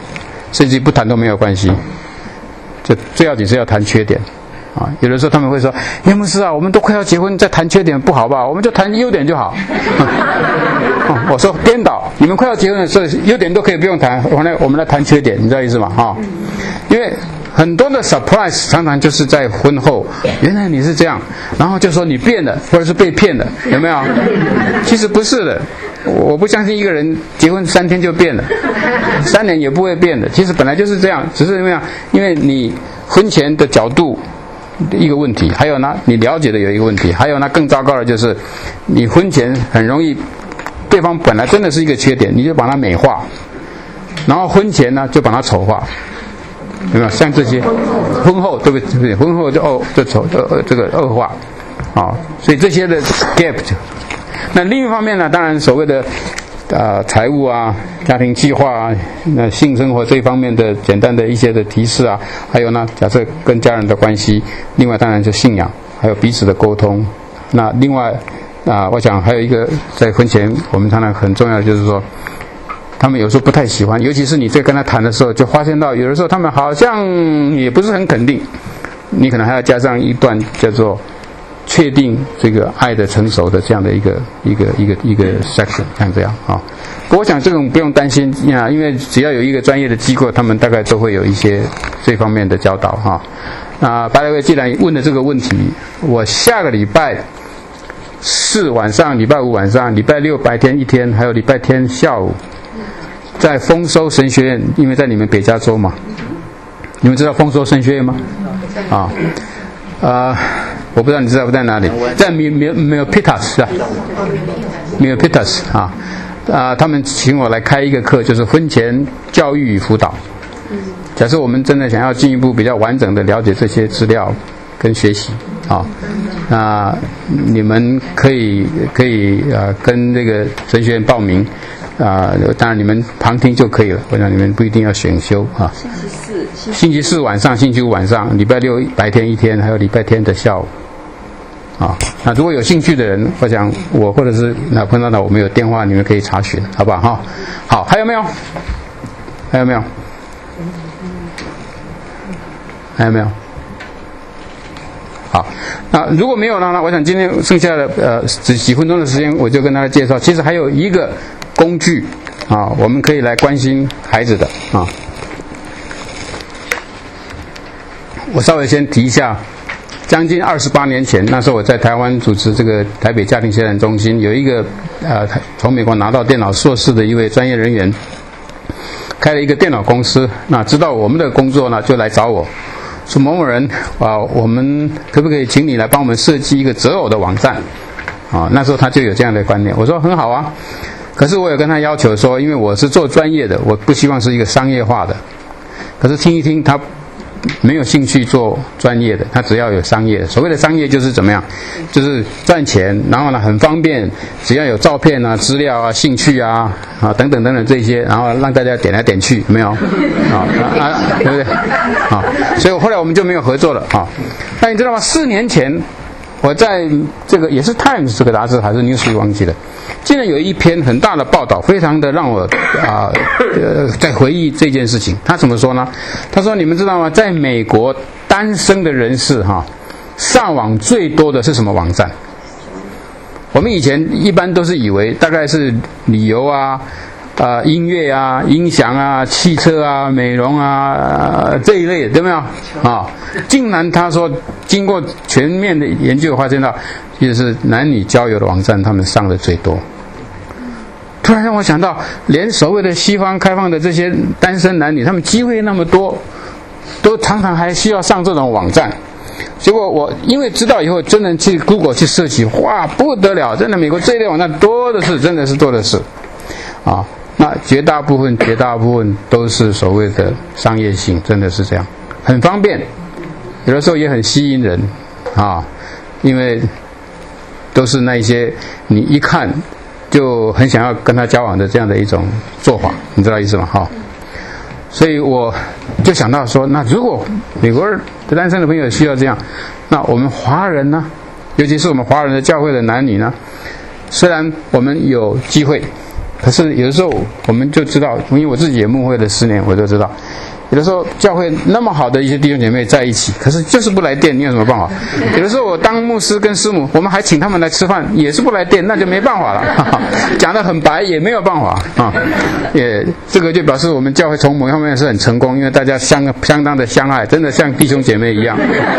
甚至不谈都没有关系。就最要紧是要谈缺点啊。有的时候他们会说：“袁牧师啊，我们都快要结婚，再谈缺点不好吧？我们就谈优点就好。”我说颠倒，你们快要结婚的时候，优点都可以不用谈，我们来谈缺点，你知道意思吗？哈，因为很多的 surprise 常常就是在婚后，原来你是这样，然后就说你变了，或者是被骗了，有没有？其实不是的，我不相信一个人结婚3天就变了，3年也不会变的。其实本来就是这样，只是怎么样？因为你婚前的角度一个问题，还有呢，你了解的有一个问题，还有呢，更糟糕的就是你婚前很容易，对方本来真的是一个缺点，你就把它美化，然后婚前呢就把它丑化。有没有像这些婚后对不对？婚后就这个恶化啊，所以这些的 gap。那另一方面呢，当然所谓的财务啊、家庭计划啊、那性生活这一方面的简单的一些的提示啊，还有呢，假设跟家人的关系，另外当然就信仰，还有彼此的沟通。那另外我想还有一个在婚前我们常常很重要的就是说。他们有时候不太喜欢，尤其是你在跟他谈的时候，就发现到有的时候他们好像也不是很肯定，你可能还要加上一段叫做确定这个爱的成熟的这样的一个 section， 像这样啊。不过我想这种不用担心啊，因为只要有一个专业的机构，他们大概都会有一些这方面的教导哈。那白来威既然问了这个问题，我下个礼拜4晚上、礼拜5晚上、礼拜6白天1天，还有礼拜天下午。在丰收神学院，因为在你们北加州嘛，你们知道丰收神学院吗？我不知道你知道不在哪里，在Milpitas 是吧？Milpitas 他们请我来开一个课，就是婚前教育与辅导。假设我们真的想要进一步比较完整的了解这些资料跟学习你们可以跟这个神学院报名。当然你们旁听就可以了，我想你们不一定要选修啊。星期四晚上、星期5晚上、礼拜6白天1天，还有礼拜天的下午那如果有兴趣的人，我想我或者是碰到我们有电话，你们可以查询，好不好？好，还有没有？还有没有？还有没有？好，那如果没有呢？我想今天剩下的几分钟的时间，我就跟大家介绍。其实还有一个工具我们可以来关心孩子的我稍微先提一下，将近28年前，那时候我在台湾主持这个台北家庭协谈中心，有一个从美国拿到电脑硕士的一位专业人员，开了一个电脑公司。那知道我们的工作呢，就来找我。说某某人我们可不可以请你来帮我们设计一个择偶的网站那时候他就有这样的观念，我说很好啊，可是我有跟他要求说，因为我是做专业的，我不希望是一个商业化的。可是听一听，他没有兴趣做专业的，他只要有商业的。所谓的商业就是怎么样，就是赚钱，然后呢很方便，只要有照片啊、资料啊、兴趣啊等等等等这些，然后让大家点来点去，有没有对不对所以后来我们就没有合作了那你知道吗？4年前我在这个也是 Times 这个杂志还是 Newsweek 忘记了，竟然有一篇很大的报道，非常的让我在回忆这件事情。他怎么说呢？他说你们知道吗？在美国单身的人士上网最多的是什么网站？我们以前一般都是以为大概是旅游音乐音响汽车美容这一类，对没有竟然他说经过全面的研究发现到，就是男女交友的网站他们上的最多。突然让我想到，连所谓的西方开放的这些单身男女，他们机会那么多，都常常还需要上这种网站。结果我因为知道以后，真的去 Google 去设计，哇，不得了！真的，美国这一类网站多的是，真的是多的是那绝大部分都是所谓的商业性，真的是这样，很方便，有的时候也很吸引人因为都是那一些你一看就很想要跟他交往的这样的一种做法，你知道意思吗？所以我就想到说，那如果美国的单身的朋友需要这样，那我们华人呢，尤其是我们华人的教会的男女呢，虽然我们有机会可是有的时候我们就知道，因为我自己也牧会了10年，我就知道，有的时候教会那么好的一些弟兄姐妹在一起，可是就是不来电，你有什么办法？有的时候我当牧师跟师母，我们还请他们来吃饭，也是不来电，那就没办法了。讲得很白也没有办法啊。也这个就表示我们教会从某方面是很成功，因为大家相当的相爱，真的像弟兄姐妹一样。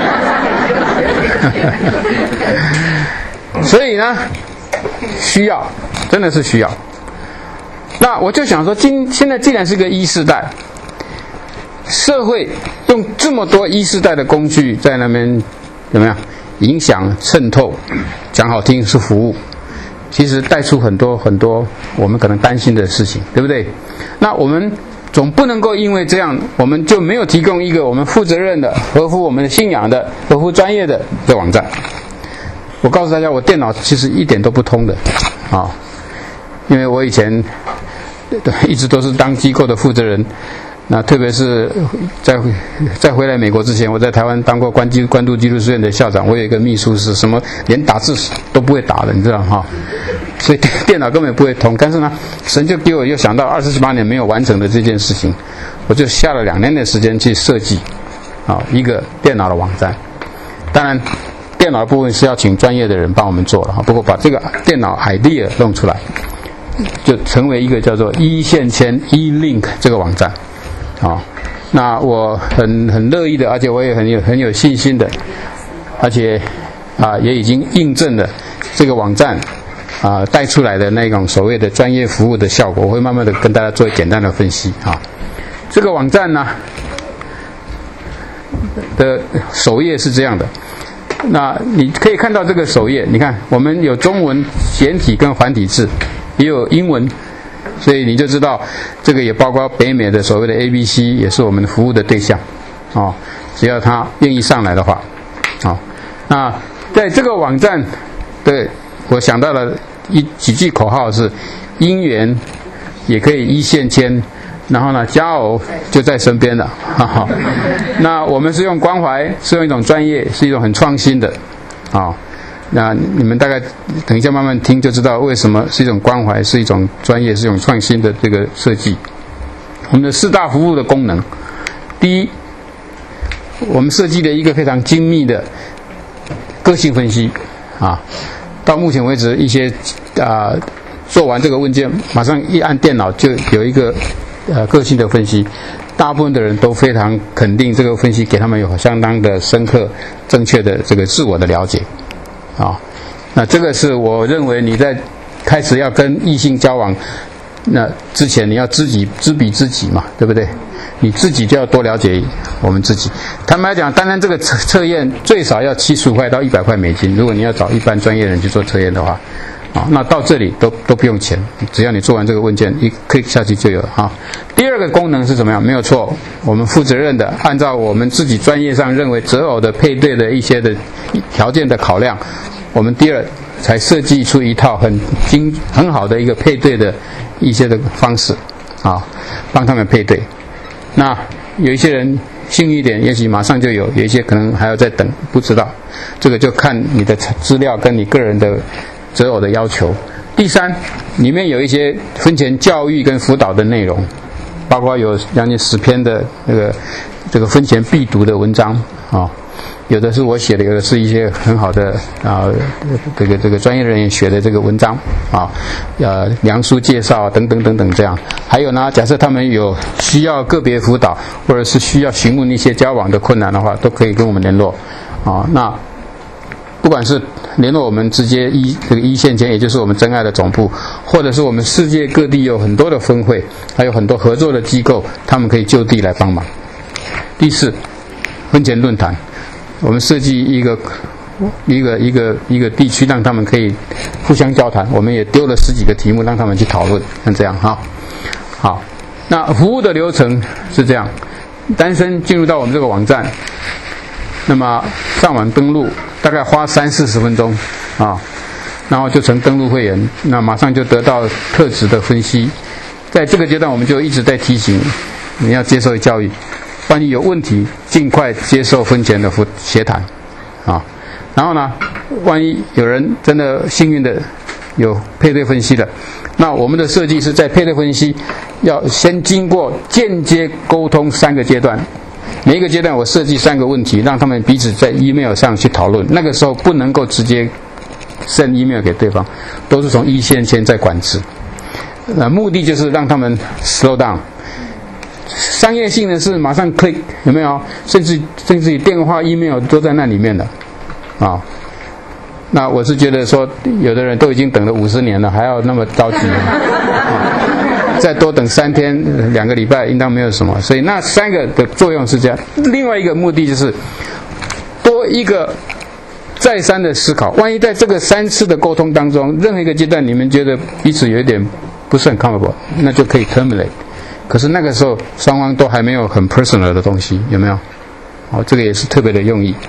所以呢，需要，真的是需要。那我就想说，现在既然是个1世代，社会用这么多1世代的工具在那边怎么样影响渗透，讲好听是服务，其实带出很多很多我们可能担心的事情，对不对？那我们总不能够因为这样，我们就没有提供一个我们负责任的、合乎我们的信仰的、合乎专业的网站。我告诉大家，我电脑其实一点都不通的啊，因为我以前一直都是当机构的负责人。那特别是在回来美国之前，我在台湾当过关渡基督书院的校长，我有一个秘书是什么连打字都不会打的，你知道哈，所以电脑根本不会通。但是呢，神就给我又想到28年没有完成的这件事情，我就下了2年的时间去设计一个电脑的网站。当然电脑的部分是要请专业的人帮我们做了，不过把这个电脑 idea 弄出来，就成为一个叫做一线牵 E-Link 这个网站。那我很乐意的，而且我也很有信心的，而且也已经印证了这个网站带出来的那种所谓的专业服务的效果。我会慢慢的跟大家做简单的分析这个网站呢的首页是这样的，那你可以看到这个首页，你看我们有中文简体跟繁体字，也有英文。所以你就知道，这个也包括北美的所谓的 ABC， 也是我们服务的对象，只要他愿意上来的话，那在这个网站，对我想到了几句口号是：姻缘也可以一线牵，然后呢，佳偶就在身边了，那我们是用关怀，是用一种专业，是一种很创新的，那你们大概等一下慢慢听就知道为什么是一种关怀，是一种专业，是一种创新的这个设计。我们的4大服务的功能，第一，我们设计了一个非常精密的个性分析到目前为止一些做完这个问卷，马上一按电脑就有一个个性的分析，大部分的人都非常肯定这个分析给他们有相当的深刻正确的这个自我的了解那这个是我认为你在开始要跟异性交往那之前，你要知彼知己嘛，对不对？你自己就要多了解我们自己。坦白讲，单单这个测验最少要75块到100块美金，如果你要找一般专业人去做测验的话那到这里都不用钱，只要你做完这个问卷一 click 下去就有第二个功能是怎么样？没有错，我们负责任的按照我们自己专业上认为择偶的配对的一些的条件的考量，我们第二才设计出一套很好的一个配对的一些的方式帮他们配对。那有一些人幸运一点，也许马上就有一些可能还要再等，不知道，这个就看你的资料跟你个人的择偶的要求。第三，里面有一些婚前教育跟辅导的内容，包括有将近10篇的这个婚前必读的文章有的是我写的，有的是一些很好的这个专业人员写的这个文章梁书介绍等等等等这样。还有呢，假设他们有需要个别辅导，或者是需要询问一些交往的困难的话，都可以跟我们联络那不管是联络我们直接这个一线牵，也就是我们真爱的总部，或者是我们世界各地有很多的分会，还有很多合作的机构，他们可以就地来帮忙。第四，婚前论坛，我们设计一个地区，让他们可以互相交谈。我们也丢了10几个题目让他们去讨论，像这样好，那服务的流程是这样：单身进入到我们这个网站，那么上网登录，大概花30-40分钟然后就成登录会员，那马上就得到特质的分析。在这个阶段，我们就一直在提醒你要接受教育，万一有问题，尽快接受婚前的协谈然后呢，万一有人真的幸运的有配对分析的。那我们的设计是在配对分析要先经过间接沟通3个阶段，每一个阶段我设计3个问题，让他们彼此在 email 上去讨论。那个时候不能够直接 send email 给对方，都是从一线先在管制。目的就是让他们 slow down。商业性的是马上 click， 有没有？甚至于电话 email 都在那里面的啊。那我是觉得说，有的人都已经等了50年了，还要那么着急再多等3天、2个礼拜，应当没有什么。所以那3个的作用是这样。另外一个目的就是多一个再三的思考。万一在这个3次的沟通当中，任何一个阶段你们觉得彼此有一点不是很 comfortable， 那就可以 terminate。可是那个时候双方都还没有很 personal 的东西，有没有？好，这个也是特别的用意。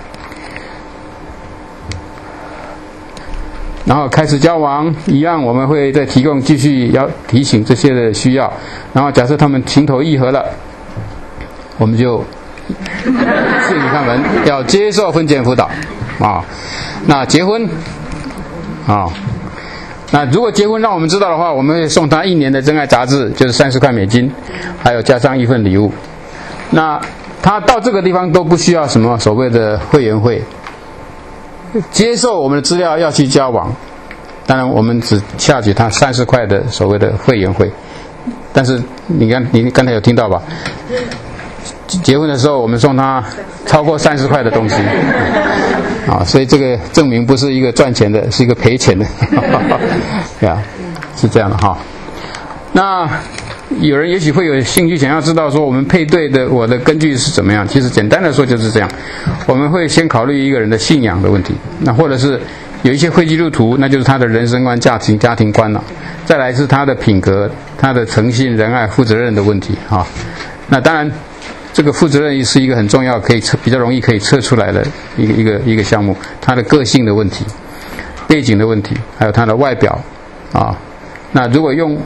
然后开始交往一样，我们会再提供继续要提醒这些的需要。然后假设他们情投意合了，我们就建议他们要接受婚前辅导啊。那结婚啊，那如果结婚让我们知道的话，我们会送他1年的真爱杂志，就是30块美金，还有加上1份礼物。那他到这个地方都不需要什么所谓的会员费。接受我们的资料要去交往，当然我们只charge取他30块的所谓的会员费，但是你刚才有听到吧？结婚的时候我们送他超过30块的东西啊，所以这个证明不是一个赚钱的，是一个赔钱的对啊，是这样的哈。那有人也许会有兴趣想要知道说我们配对的我的根据是怎么样。其实简单的说就是这样，我们会先考虑一个人的信仰的问题，那或者是有一些非基督徒，那就是他的人生观、家庭观了。再来是他的品格、他的诚信、仁爱、负责任的问题啊。那当然这个负责任是一个很重要，比较容易可以测出来的一个项目。他的个性的问题、背景的问题，还有他的外表啊。那如果用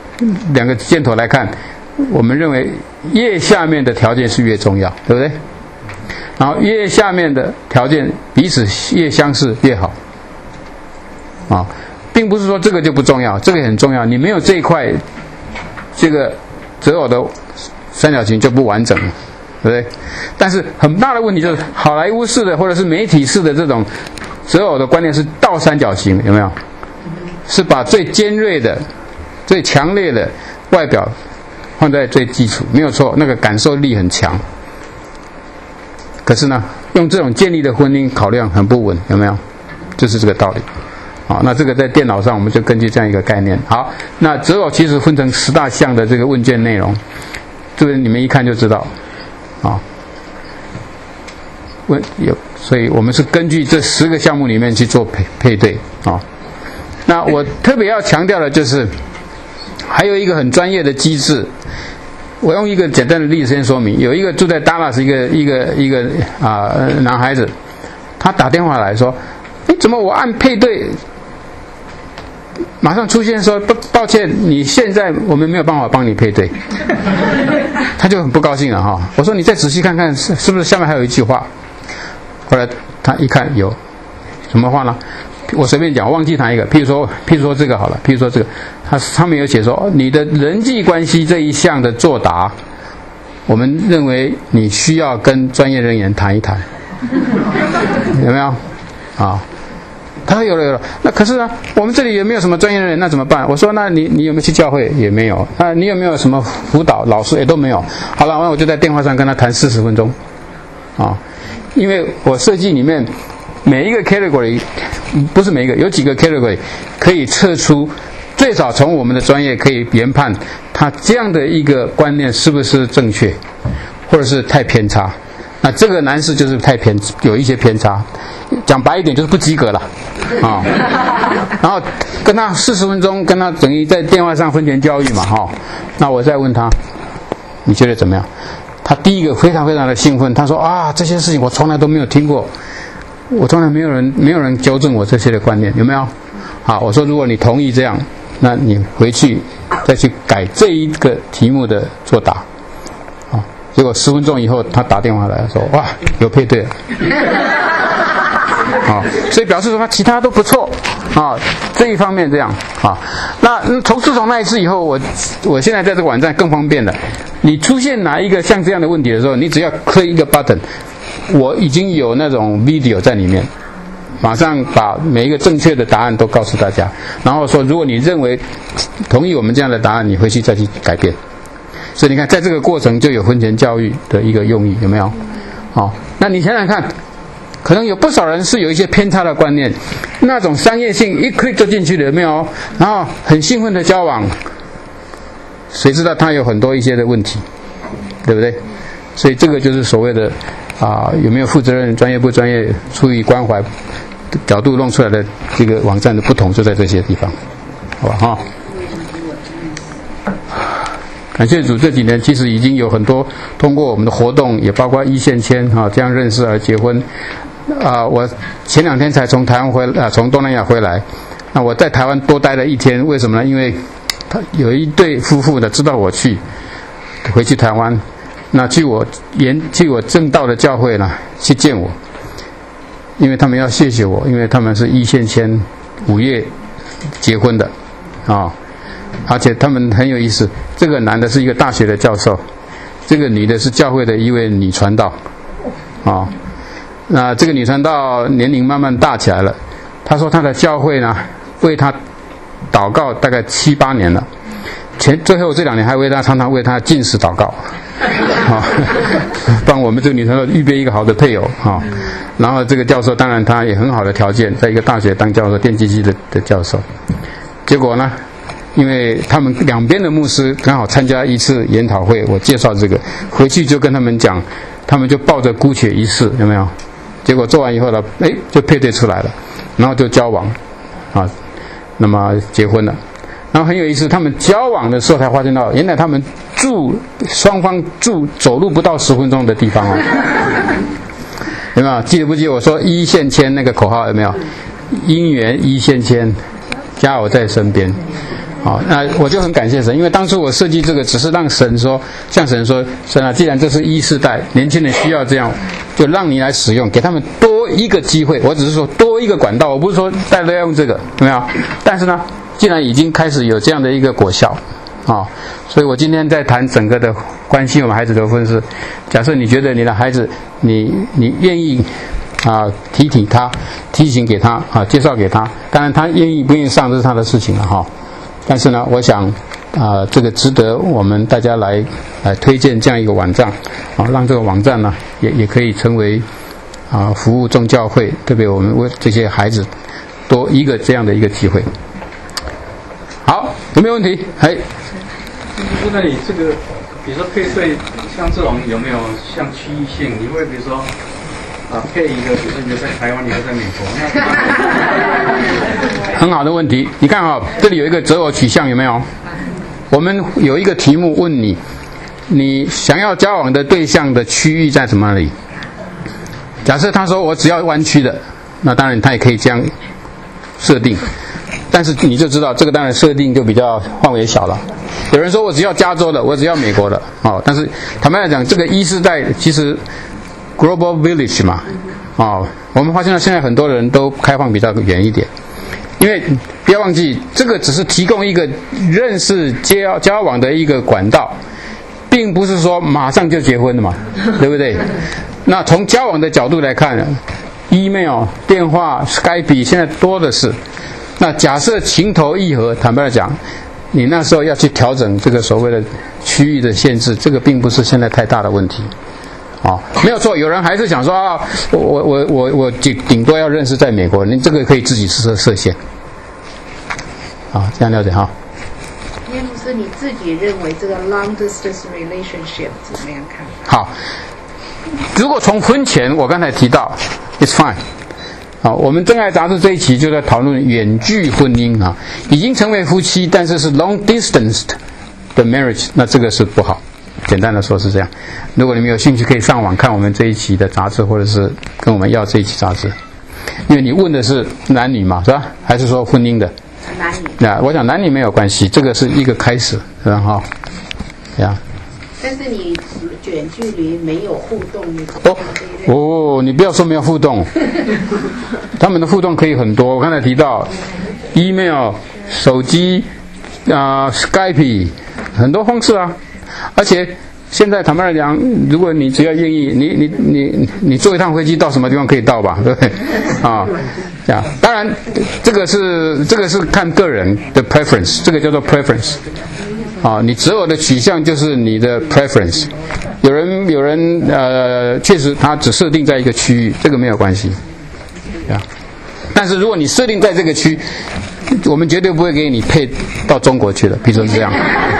2个箭头来看，我们认为越下面的条件是越重要，对不对？然后越下面的条件彼此越相似越好啊，并不是说这个就不重要，这个也很重要。你没有这一块这个择偶的三角形就不完整了，对不对？但是很大的问题就是好莱坞式的或者是媒体式的这种择偶的观念是倒三角形，有没有？是把最尖锐的最强烈的外表放在最基础，没有错，那个感受力很强。可是呢，用这种建立的婚姻考量很不稳，有没有？就是这个道理。好，那这个在电脑上我们就根据这样一个概念。好，那择偶其实分成10大项的这个问卷内容，这个你们一看就知道。啊，所以我们是根据这10个项目里面去做配对啊。那我特别要强调的就是。还有一个很专业的机制，我用一个简单的例子先说明。有一个住在 Dallas 一个男孩子，他打电话来说：“怎么我按配对，马上出现说抱歉，你现在我们没有办法帮你配对。”他就很不高兴了哈。我说：“你再仔细看看，是不是下面还有一句话？”后来他一看有，什么话呢？我随便讲，我忘记谈一个，譬如说这个好了，譬如说这个，他们有写说，你的人际关系这一项的作答，我们认为你需要跟专业人员谈一谈，有没有？啊，他说有了，那可是呢，我们这里也没有什么专业人员，那怎么办？我说那你有没有去教会？也没有。那你有没有什么辅导老师？也都没有。好了，然后我就在电话上跟他谈40分钟，啊，因为我设计里面每一个 category。不是每一个，有几个 category 可以测出，最少从我们的专业可以研判他这样的一个观念是不是正确，或者是太偏差。那这个男士就是有一些偏差，讲白一点就是不及格了啊。然后跟他40分钟，跟他等于在电话上婚前教育嘛哈。那我再问他，你觉得怎么样？他第一个非常非常的兴奋，他说啊，这些事情我从来都没有听过。我从来没有人纠正我这些的观念，有没有？好，我说如果你同意这样，那你回去再去改这一个题目的作答。好，结果10分钟以后他打电话来说，哇，有配对了。 所以表示说他其他都不错这一方面这样那自从那一次以后，我现在在这个网站更方便了。你出现哪一个像这样的问题的时候，你只要click一个 button， 我已经有那种 video 在里面，马上把每一个正确的答案都告诉大家，然后说如果你认为同意我们这样的答案，你回去再去改变。所以你看，在这个过程就有婚前教育的一个用意，有没有？那你想想看，可能有不少人是有一些偏差的观念，那种商业性一click就进去了，有没有？然后很兴奋的交往，谁知道他有很多一些的问题，对不对？所以这个就是所谓的有没有负责任、专业不专业、出于关怀角度弄出来的这个网站的不同，就在这些地方，好吧？感谢主，这几年其实已经有很多通过我们的活动，也包括一线牵这样认识而结婚。我前2天才从台湾从东南亚回来。那我在台湾多待了1天，为什么呢？因为他有一对夫妇的知道我回去台湾，那去我正道的教会呢去见我，因为他们要谢谢我，因为他们是一线牵5月结婚的而且他们很有意思，这个男的是一个大学的教授，这个女的是教会的一位女传道那这个女传道年龄慢慢大起来了，她说她的教会呢为她祷告大概7、8年了，最后这2年还常常为她禁食祷告帮我们这个女传道预备一个好的配偶然后这个教授当然他也很好的条件，在一个大学当教授，电机系的教授。结果呢，因为他们两边的牧师刚好参加一次研讨会，我介绍这个，回去就跟他们讲，他们就抱着姑且一试，有没有？结果做完以后呢，就配对出来了，然后就交往那么结婚了。然后很有意思，他们交往的时候才发现到，原来他们双方走路不到10分钟的地方有没有？记得不记得我说一线牵那个口号有没有？姻缘一线牵，家我在身边。那我就很感谢神，因为当初我设计这个只是让神说，向神说，神啊，既然这是1世代，年轻人需要这样，就让你来使用，给他们多一个机会。我只是说多一个管道，我不是说大家都要用这个，有没有？但是呢，既然已经开始有这样的一个果效所以我今天在谈整个的关心我们孩子的分是，假设你觉得你的孩子，你愿意提醒他，提醒给他介绍给他，当然他愿意不愿意上这是他的事情了但是呢，我想这个值得我们大家来推荐这样一个网站让这个网站呢也可以成为服务众教会，特别我们为这些孩子多一个这样的一个机会。好，有没有问题？ 那你这个比如说配对像这种有没有像区域性？你会比如说配一个，比如说你在台湾，你会在美国， 很好的问题。你看这里有一个择偶取向，有没有？我们有一个题目问你，你想要交往的对象的区域在什么里？假设他说我只要湾区的，那当然他也可以这样设定，但是你就知道这个当然设定就比较范围小了。有人说我只要加州的，我只要美国的但是坦白来讲，这个1世代其实 Global Village 嘛我们发现到现在很多人都开放比较远一点，因为不要忘记，这个只是提供一个认识交往的一个管道，并不是说马上就结婚了嘛，对不对？那从交往的角度来看 ，email、电话、Skype 现在多的是。那假设情投意合，坦白来讲，你那时候要去调整这个所谓的区域的限制，这个并不是现在太大的问题。没有错，有人还是想说我顶多要认识在美国，你这个可以自己设限。这样了解叶牧师，你自己认为这个 long distance relationship 怎么样看？ 好，如果从婚前，我刚才提到 it's fine。我们真爱杂志这一期就在讨论远距婚姻已经成为夫妻，但是是 long distance 的 marriage， 那这个是不好。简单的说是这样。如果你们有兴趣，可以上网看我们这一期的杂志，或者是跟我们要这一期杂志。因为你问的是男女嘛，是吧？还是说婚姻的？ 男女。 我想男女没有关系，这个是一个开始，是吧？ 但是你远距离没有互动，你这一哦，你不要说没有互动，他们的互动可以很多。我刚才提到 email、手机Skype 很多方式啊，而且现在坦白来讲，如果你只要愿意，你坐一趟飞机到什么地方可以到吧？对不对？啊，这样。当然，这个是看个人的 preference， 这个叫做 preference。啊，你择偶的取向就是你的 preference。有人确实他只设定在一个区域，这个没有关系。啊，但是如果你设定在这个区，我们绝对不会给你配到中国去的，比如说这样。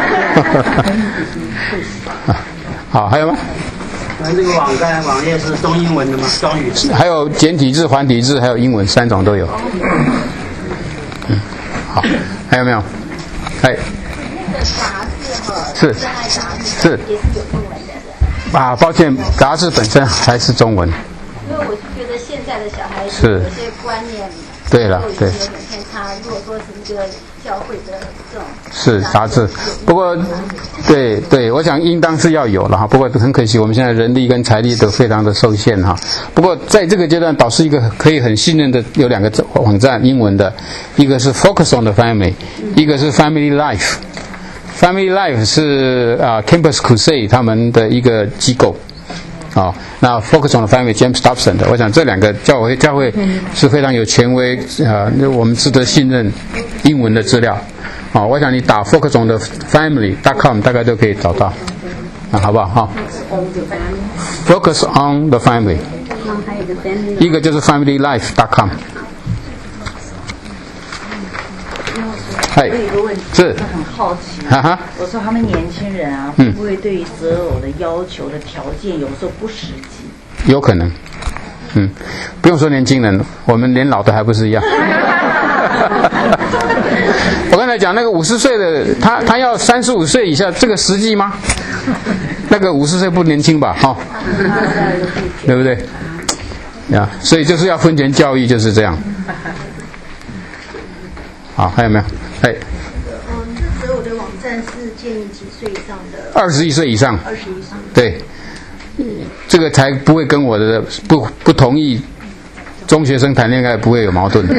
好，还有吗？ 这个网页是中英文的吗？双语？ 还有简体字、繁体字，还有英文3种都有。好，还有没有？哎， 那个杂志哈， 是真爱杂志是也是有中文的。 啊，抱歉，杂志本身还是中文。 因为我是觉得现在的小孩子是有些观念， 对了，对。 有点偏差。如果说是一个教会的这种是杂志，不过对，我想应当是要有了哈。不过很可惜，我们现在人力跟财力都非常的受限哈。不过在这个阶段，导师一个可以很信任的有2个网站，英文的，一个是 Focus on the Family， 一个是 Family Life。Family Life 是Campus Crusade 他们的一个机构。好，那 Focus on the Family James Dobson 的，我想这2个教会是非常有权威我们值得信任英文的资料。好，我想你打 Focus on the Family.com 大概都可以找到，好不好？好 ，Focus on the Family， 一个就是 FamilyLife.com。 我有一个问题， 是我很好奇。我说他们年轻人啊，会不会对于择偶的要求的条件有时候不实际？ 有可能，不用说年轻人，我们连老的还不是一样。我刚才讲那个50岁的，他要35岁以下，这个实际吗？那个50岁不年轻吧？哈，对不对？呀，所以就是要婚前教育，就是这样。好，还有没有？哎， 这择偶的网站是建议几岁以上的 ？21岁以上。 21以上。 对，这个才不会跟我的不同意中学生谈恋爱不会有矛盾。 您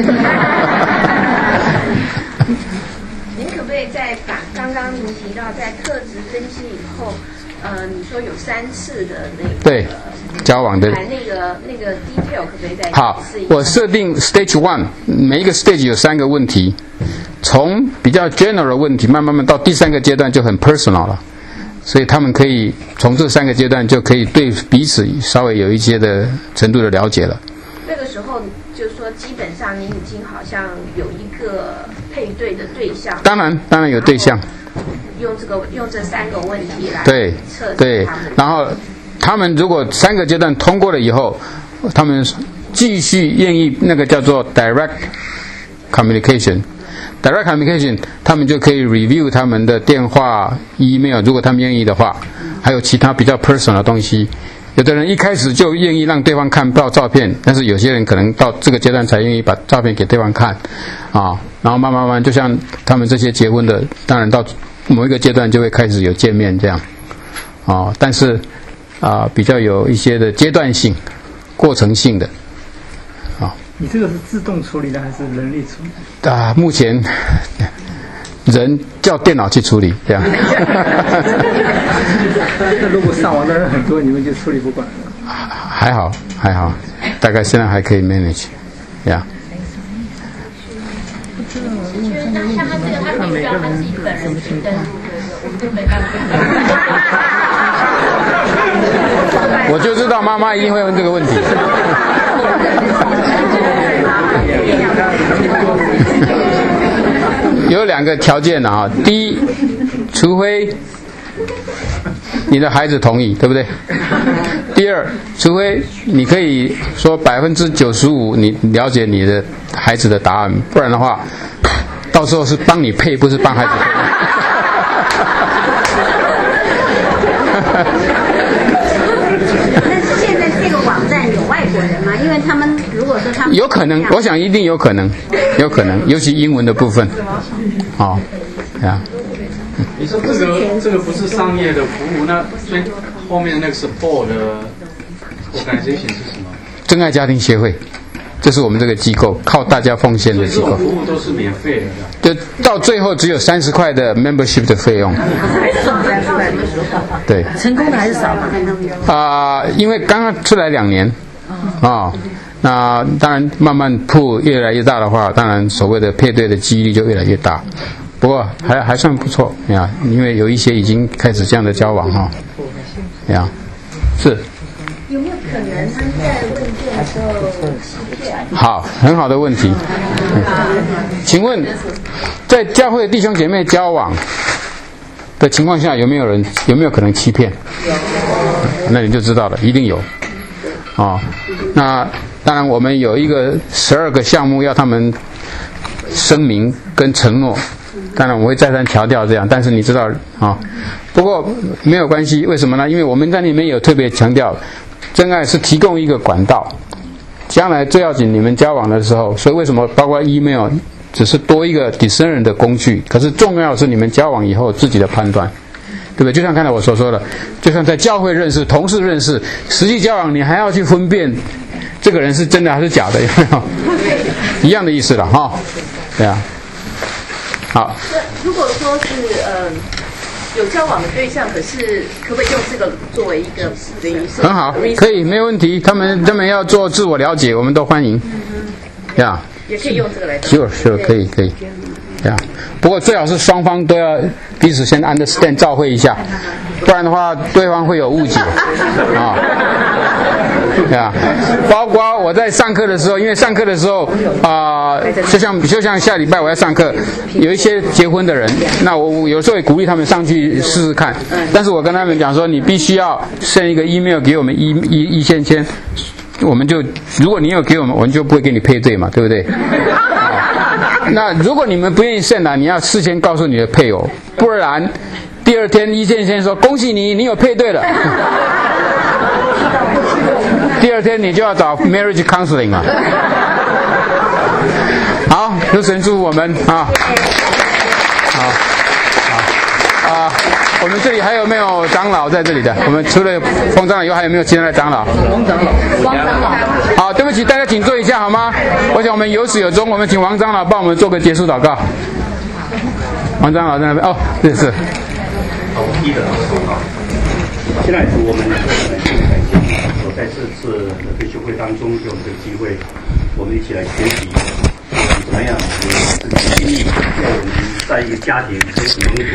可不可以再把刚刚您提到在特质分析以后，你说有3次的那个对交往的， 那个 detail 可不可以再好，我设定 stage 1， 每一个 stage 有3个问题，从比较 general 的问题慢慢到第3个阶段就很 personal 了，所以他们可以从这3个阶段就可以对彼此稍微有一些的程度的了解了。 那个时候就是说，基本上您已经好像有一个配对的对象。 当然有对象。 用这3个问题来测试对，然后他们如果3个阶段通过了以后，他们继续愿意那个叫做 direct communication。direct communication， 他们就可以 review 他们的电话、email， 如果他们愿意的话，还有其他比较 personal 的东西。有的人一开始就愿意让对方看到照片，但是有些人可能到这个阶段才愿意把照片给对方看，然后慢慢就像他们这些结婚的，当然到某一个阶段就会开始有见面这样，但是比较有一些的阶段性、过程性的， 你这个是自动处理的还是人力处理？ 目前人叫电脑去处理这样。 那如果上网的人很多，你们就处理不管了？ 还好，大概现在还可以 manage， 呀。 那像他这个，他必须要他自己本人去登录，我们就没办法。 我就知道妈妈一定会问这个问题。有2个条件啊，第一，除非你的孩子同意，对不对？第二，除非你可以说95%你了解你的孩子的答案，不然的话，到时候是帮你配，不是帮孩子配。 但是现在这个网站有外国人吗？因为他们如果说他们有可能，我想一定有可能，尤其英文的部分， 你说这个不是商业的服务，那所以后面那个 support 的 organization 是什么？ 真爱家庭协会，这是我们这个机构靠大家奉献的机构。 所以这种服务都是免费的。 就到最后只有30块的 membership 的费用。对。 成功的还是少吗？ 因为刚刚出来2年，那当然慢慢铺越来越大的话，当然所谓的配对的几率就越来越大。不过还算不错呀，因为有一些已经开始这样的交往哈，呀，是。 有没有可能他在问卷的时候欺骗？ 好，很好的问题。请问，在教会弟兄姐妹交往的情况下，有没有可能欺骗？有。那你就知道了，一定有。那当然，我们有一个12个项目要他们声明跟承诺。当然我会再三强调这样，但是你知道不过没有关系，为什么呢？因为我们在里面有特别强调，真爱是提供一个管道，将来最要紧你们交往的时候，所以为什么包括 email 只是多一个 discern 的工具，可是重要是你们交往以后自己的判断，对不对？就像刚才我所说的，就像在教会认识、同事认识，实际交往你还要去分辨这个人是真的还是假的，有没有？一样的意思了哈，对啊。好。 那如果说是有交往的对象，可是可不可以用这个作为一个等于是很好，可以，没问题。他们要做自我了解，我们都欢迎。呀， 也可以用这个来。 Sure，可以。呀，不过最好是双方都要彼此先 understand 照会一下，不然的话对方会有误解包括我在上课的时候，因为上课的时候就像下礼拜我要上课，有一些结婚的人，那我有时候也鼓励他们上去试试看，但是我跟他们讲说，你必须要 send 一个 email 给我们一线牵，我们就如果你有给我们就不会给你配对嘛，对不对？那如果你们不愿意 send 你要事先告诉你的配偶，不然第二天一线牵说恭喜你有配对了。第二天你就要找 marriage counseling 了。好，求神祝福我们我们这里还有没有长老在这里的？我们除了冯长老以外，还有没有其他的长老？ 王长老。 好，对不起，大家请坐一下好吗？我想我们有始有终，我们请王长老帮我们做个结束祷告。王长老在那边这是。 好，一的现在我们我在这次的学会当中有这个机会，我们一起来学习怎么样自己经历，要我们在一个家庭可以能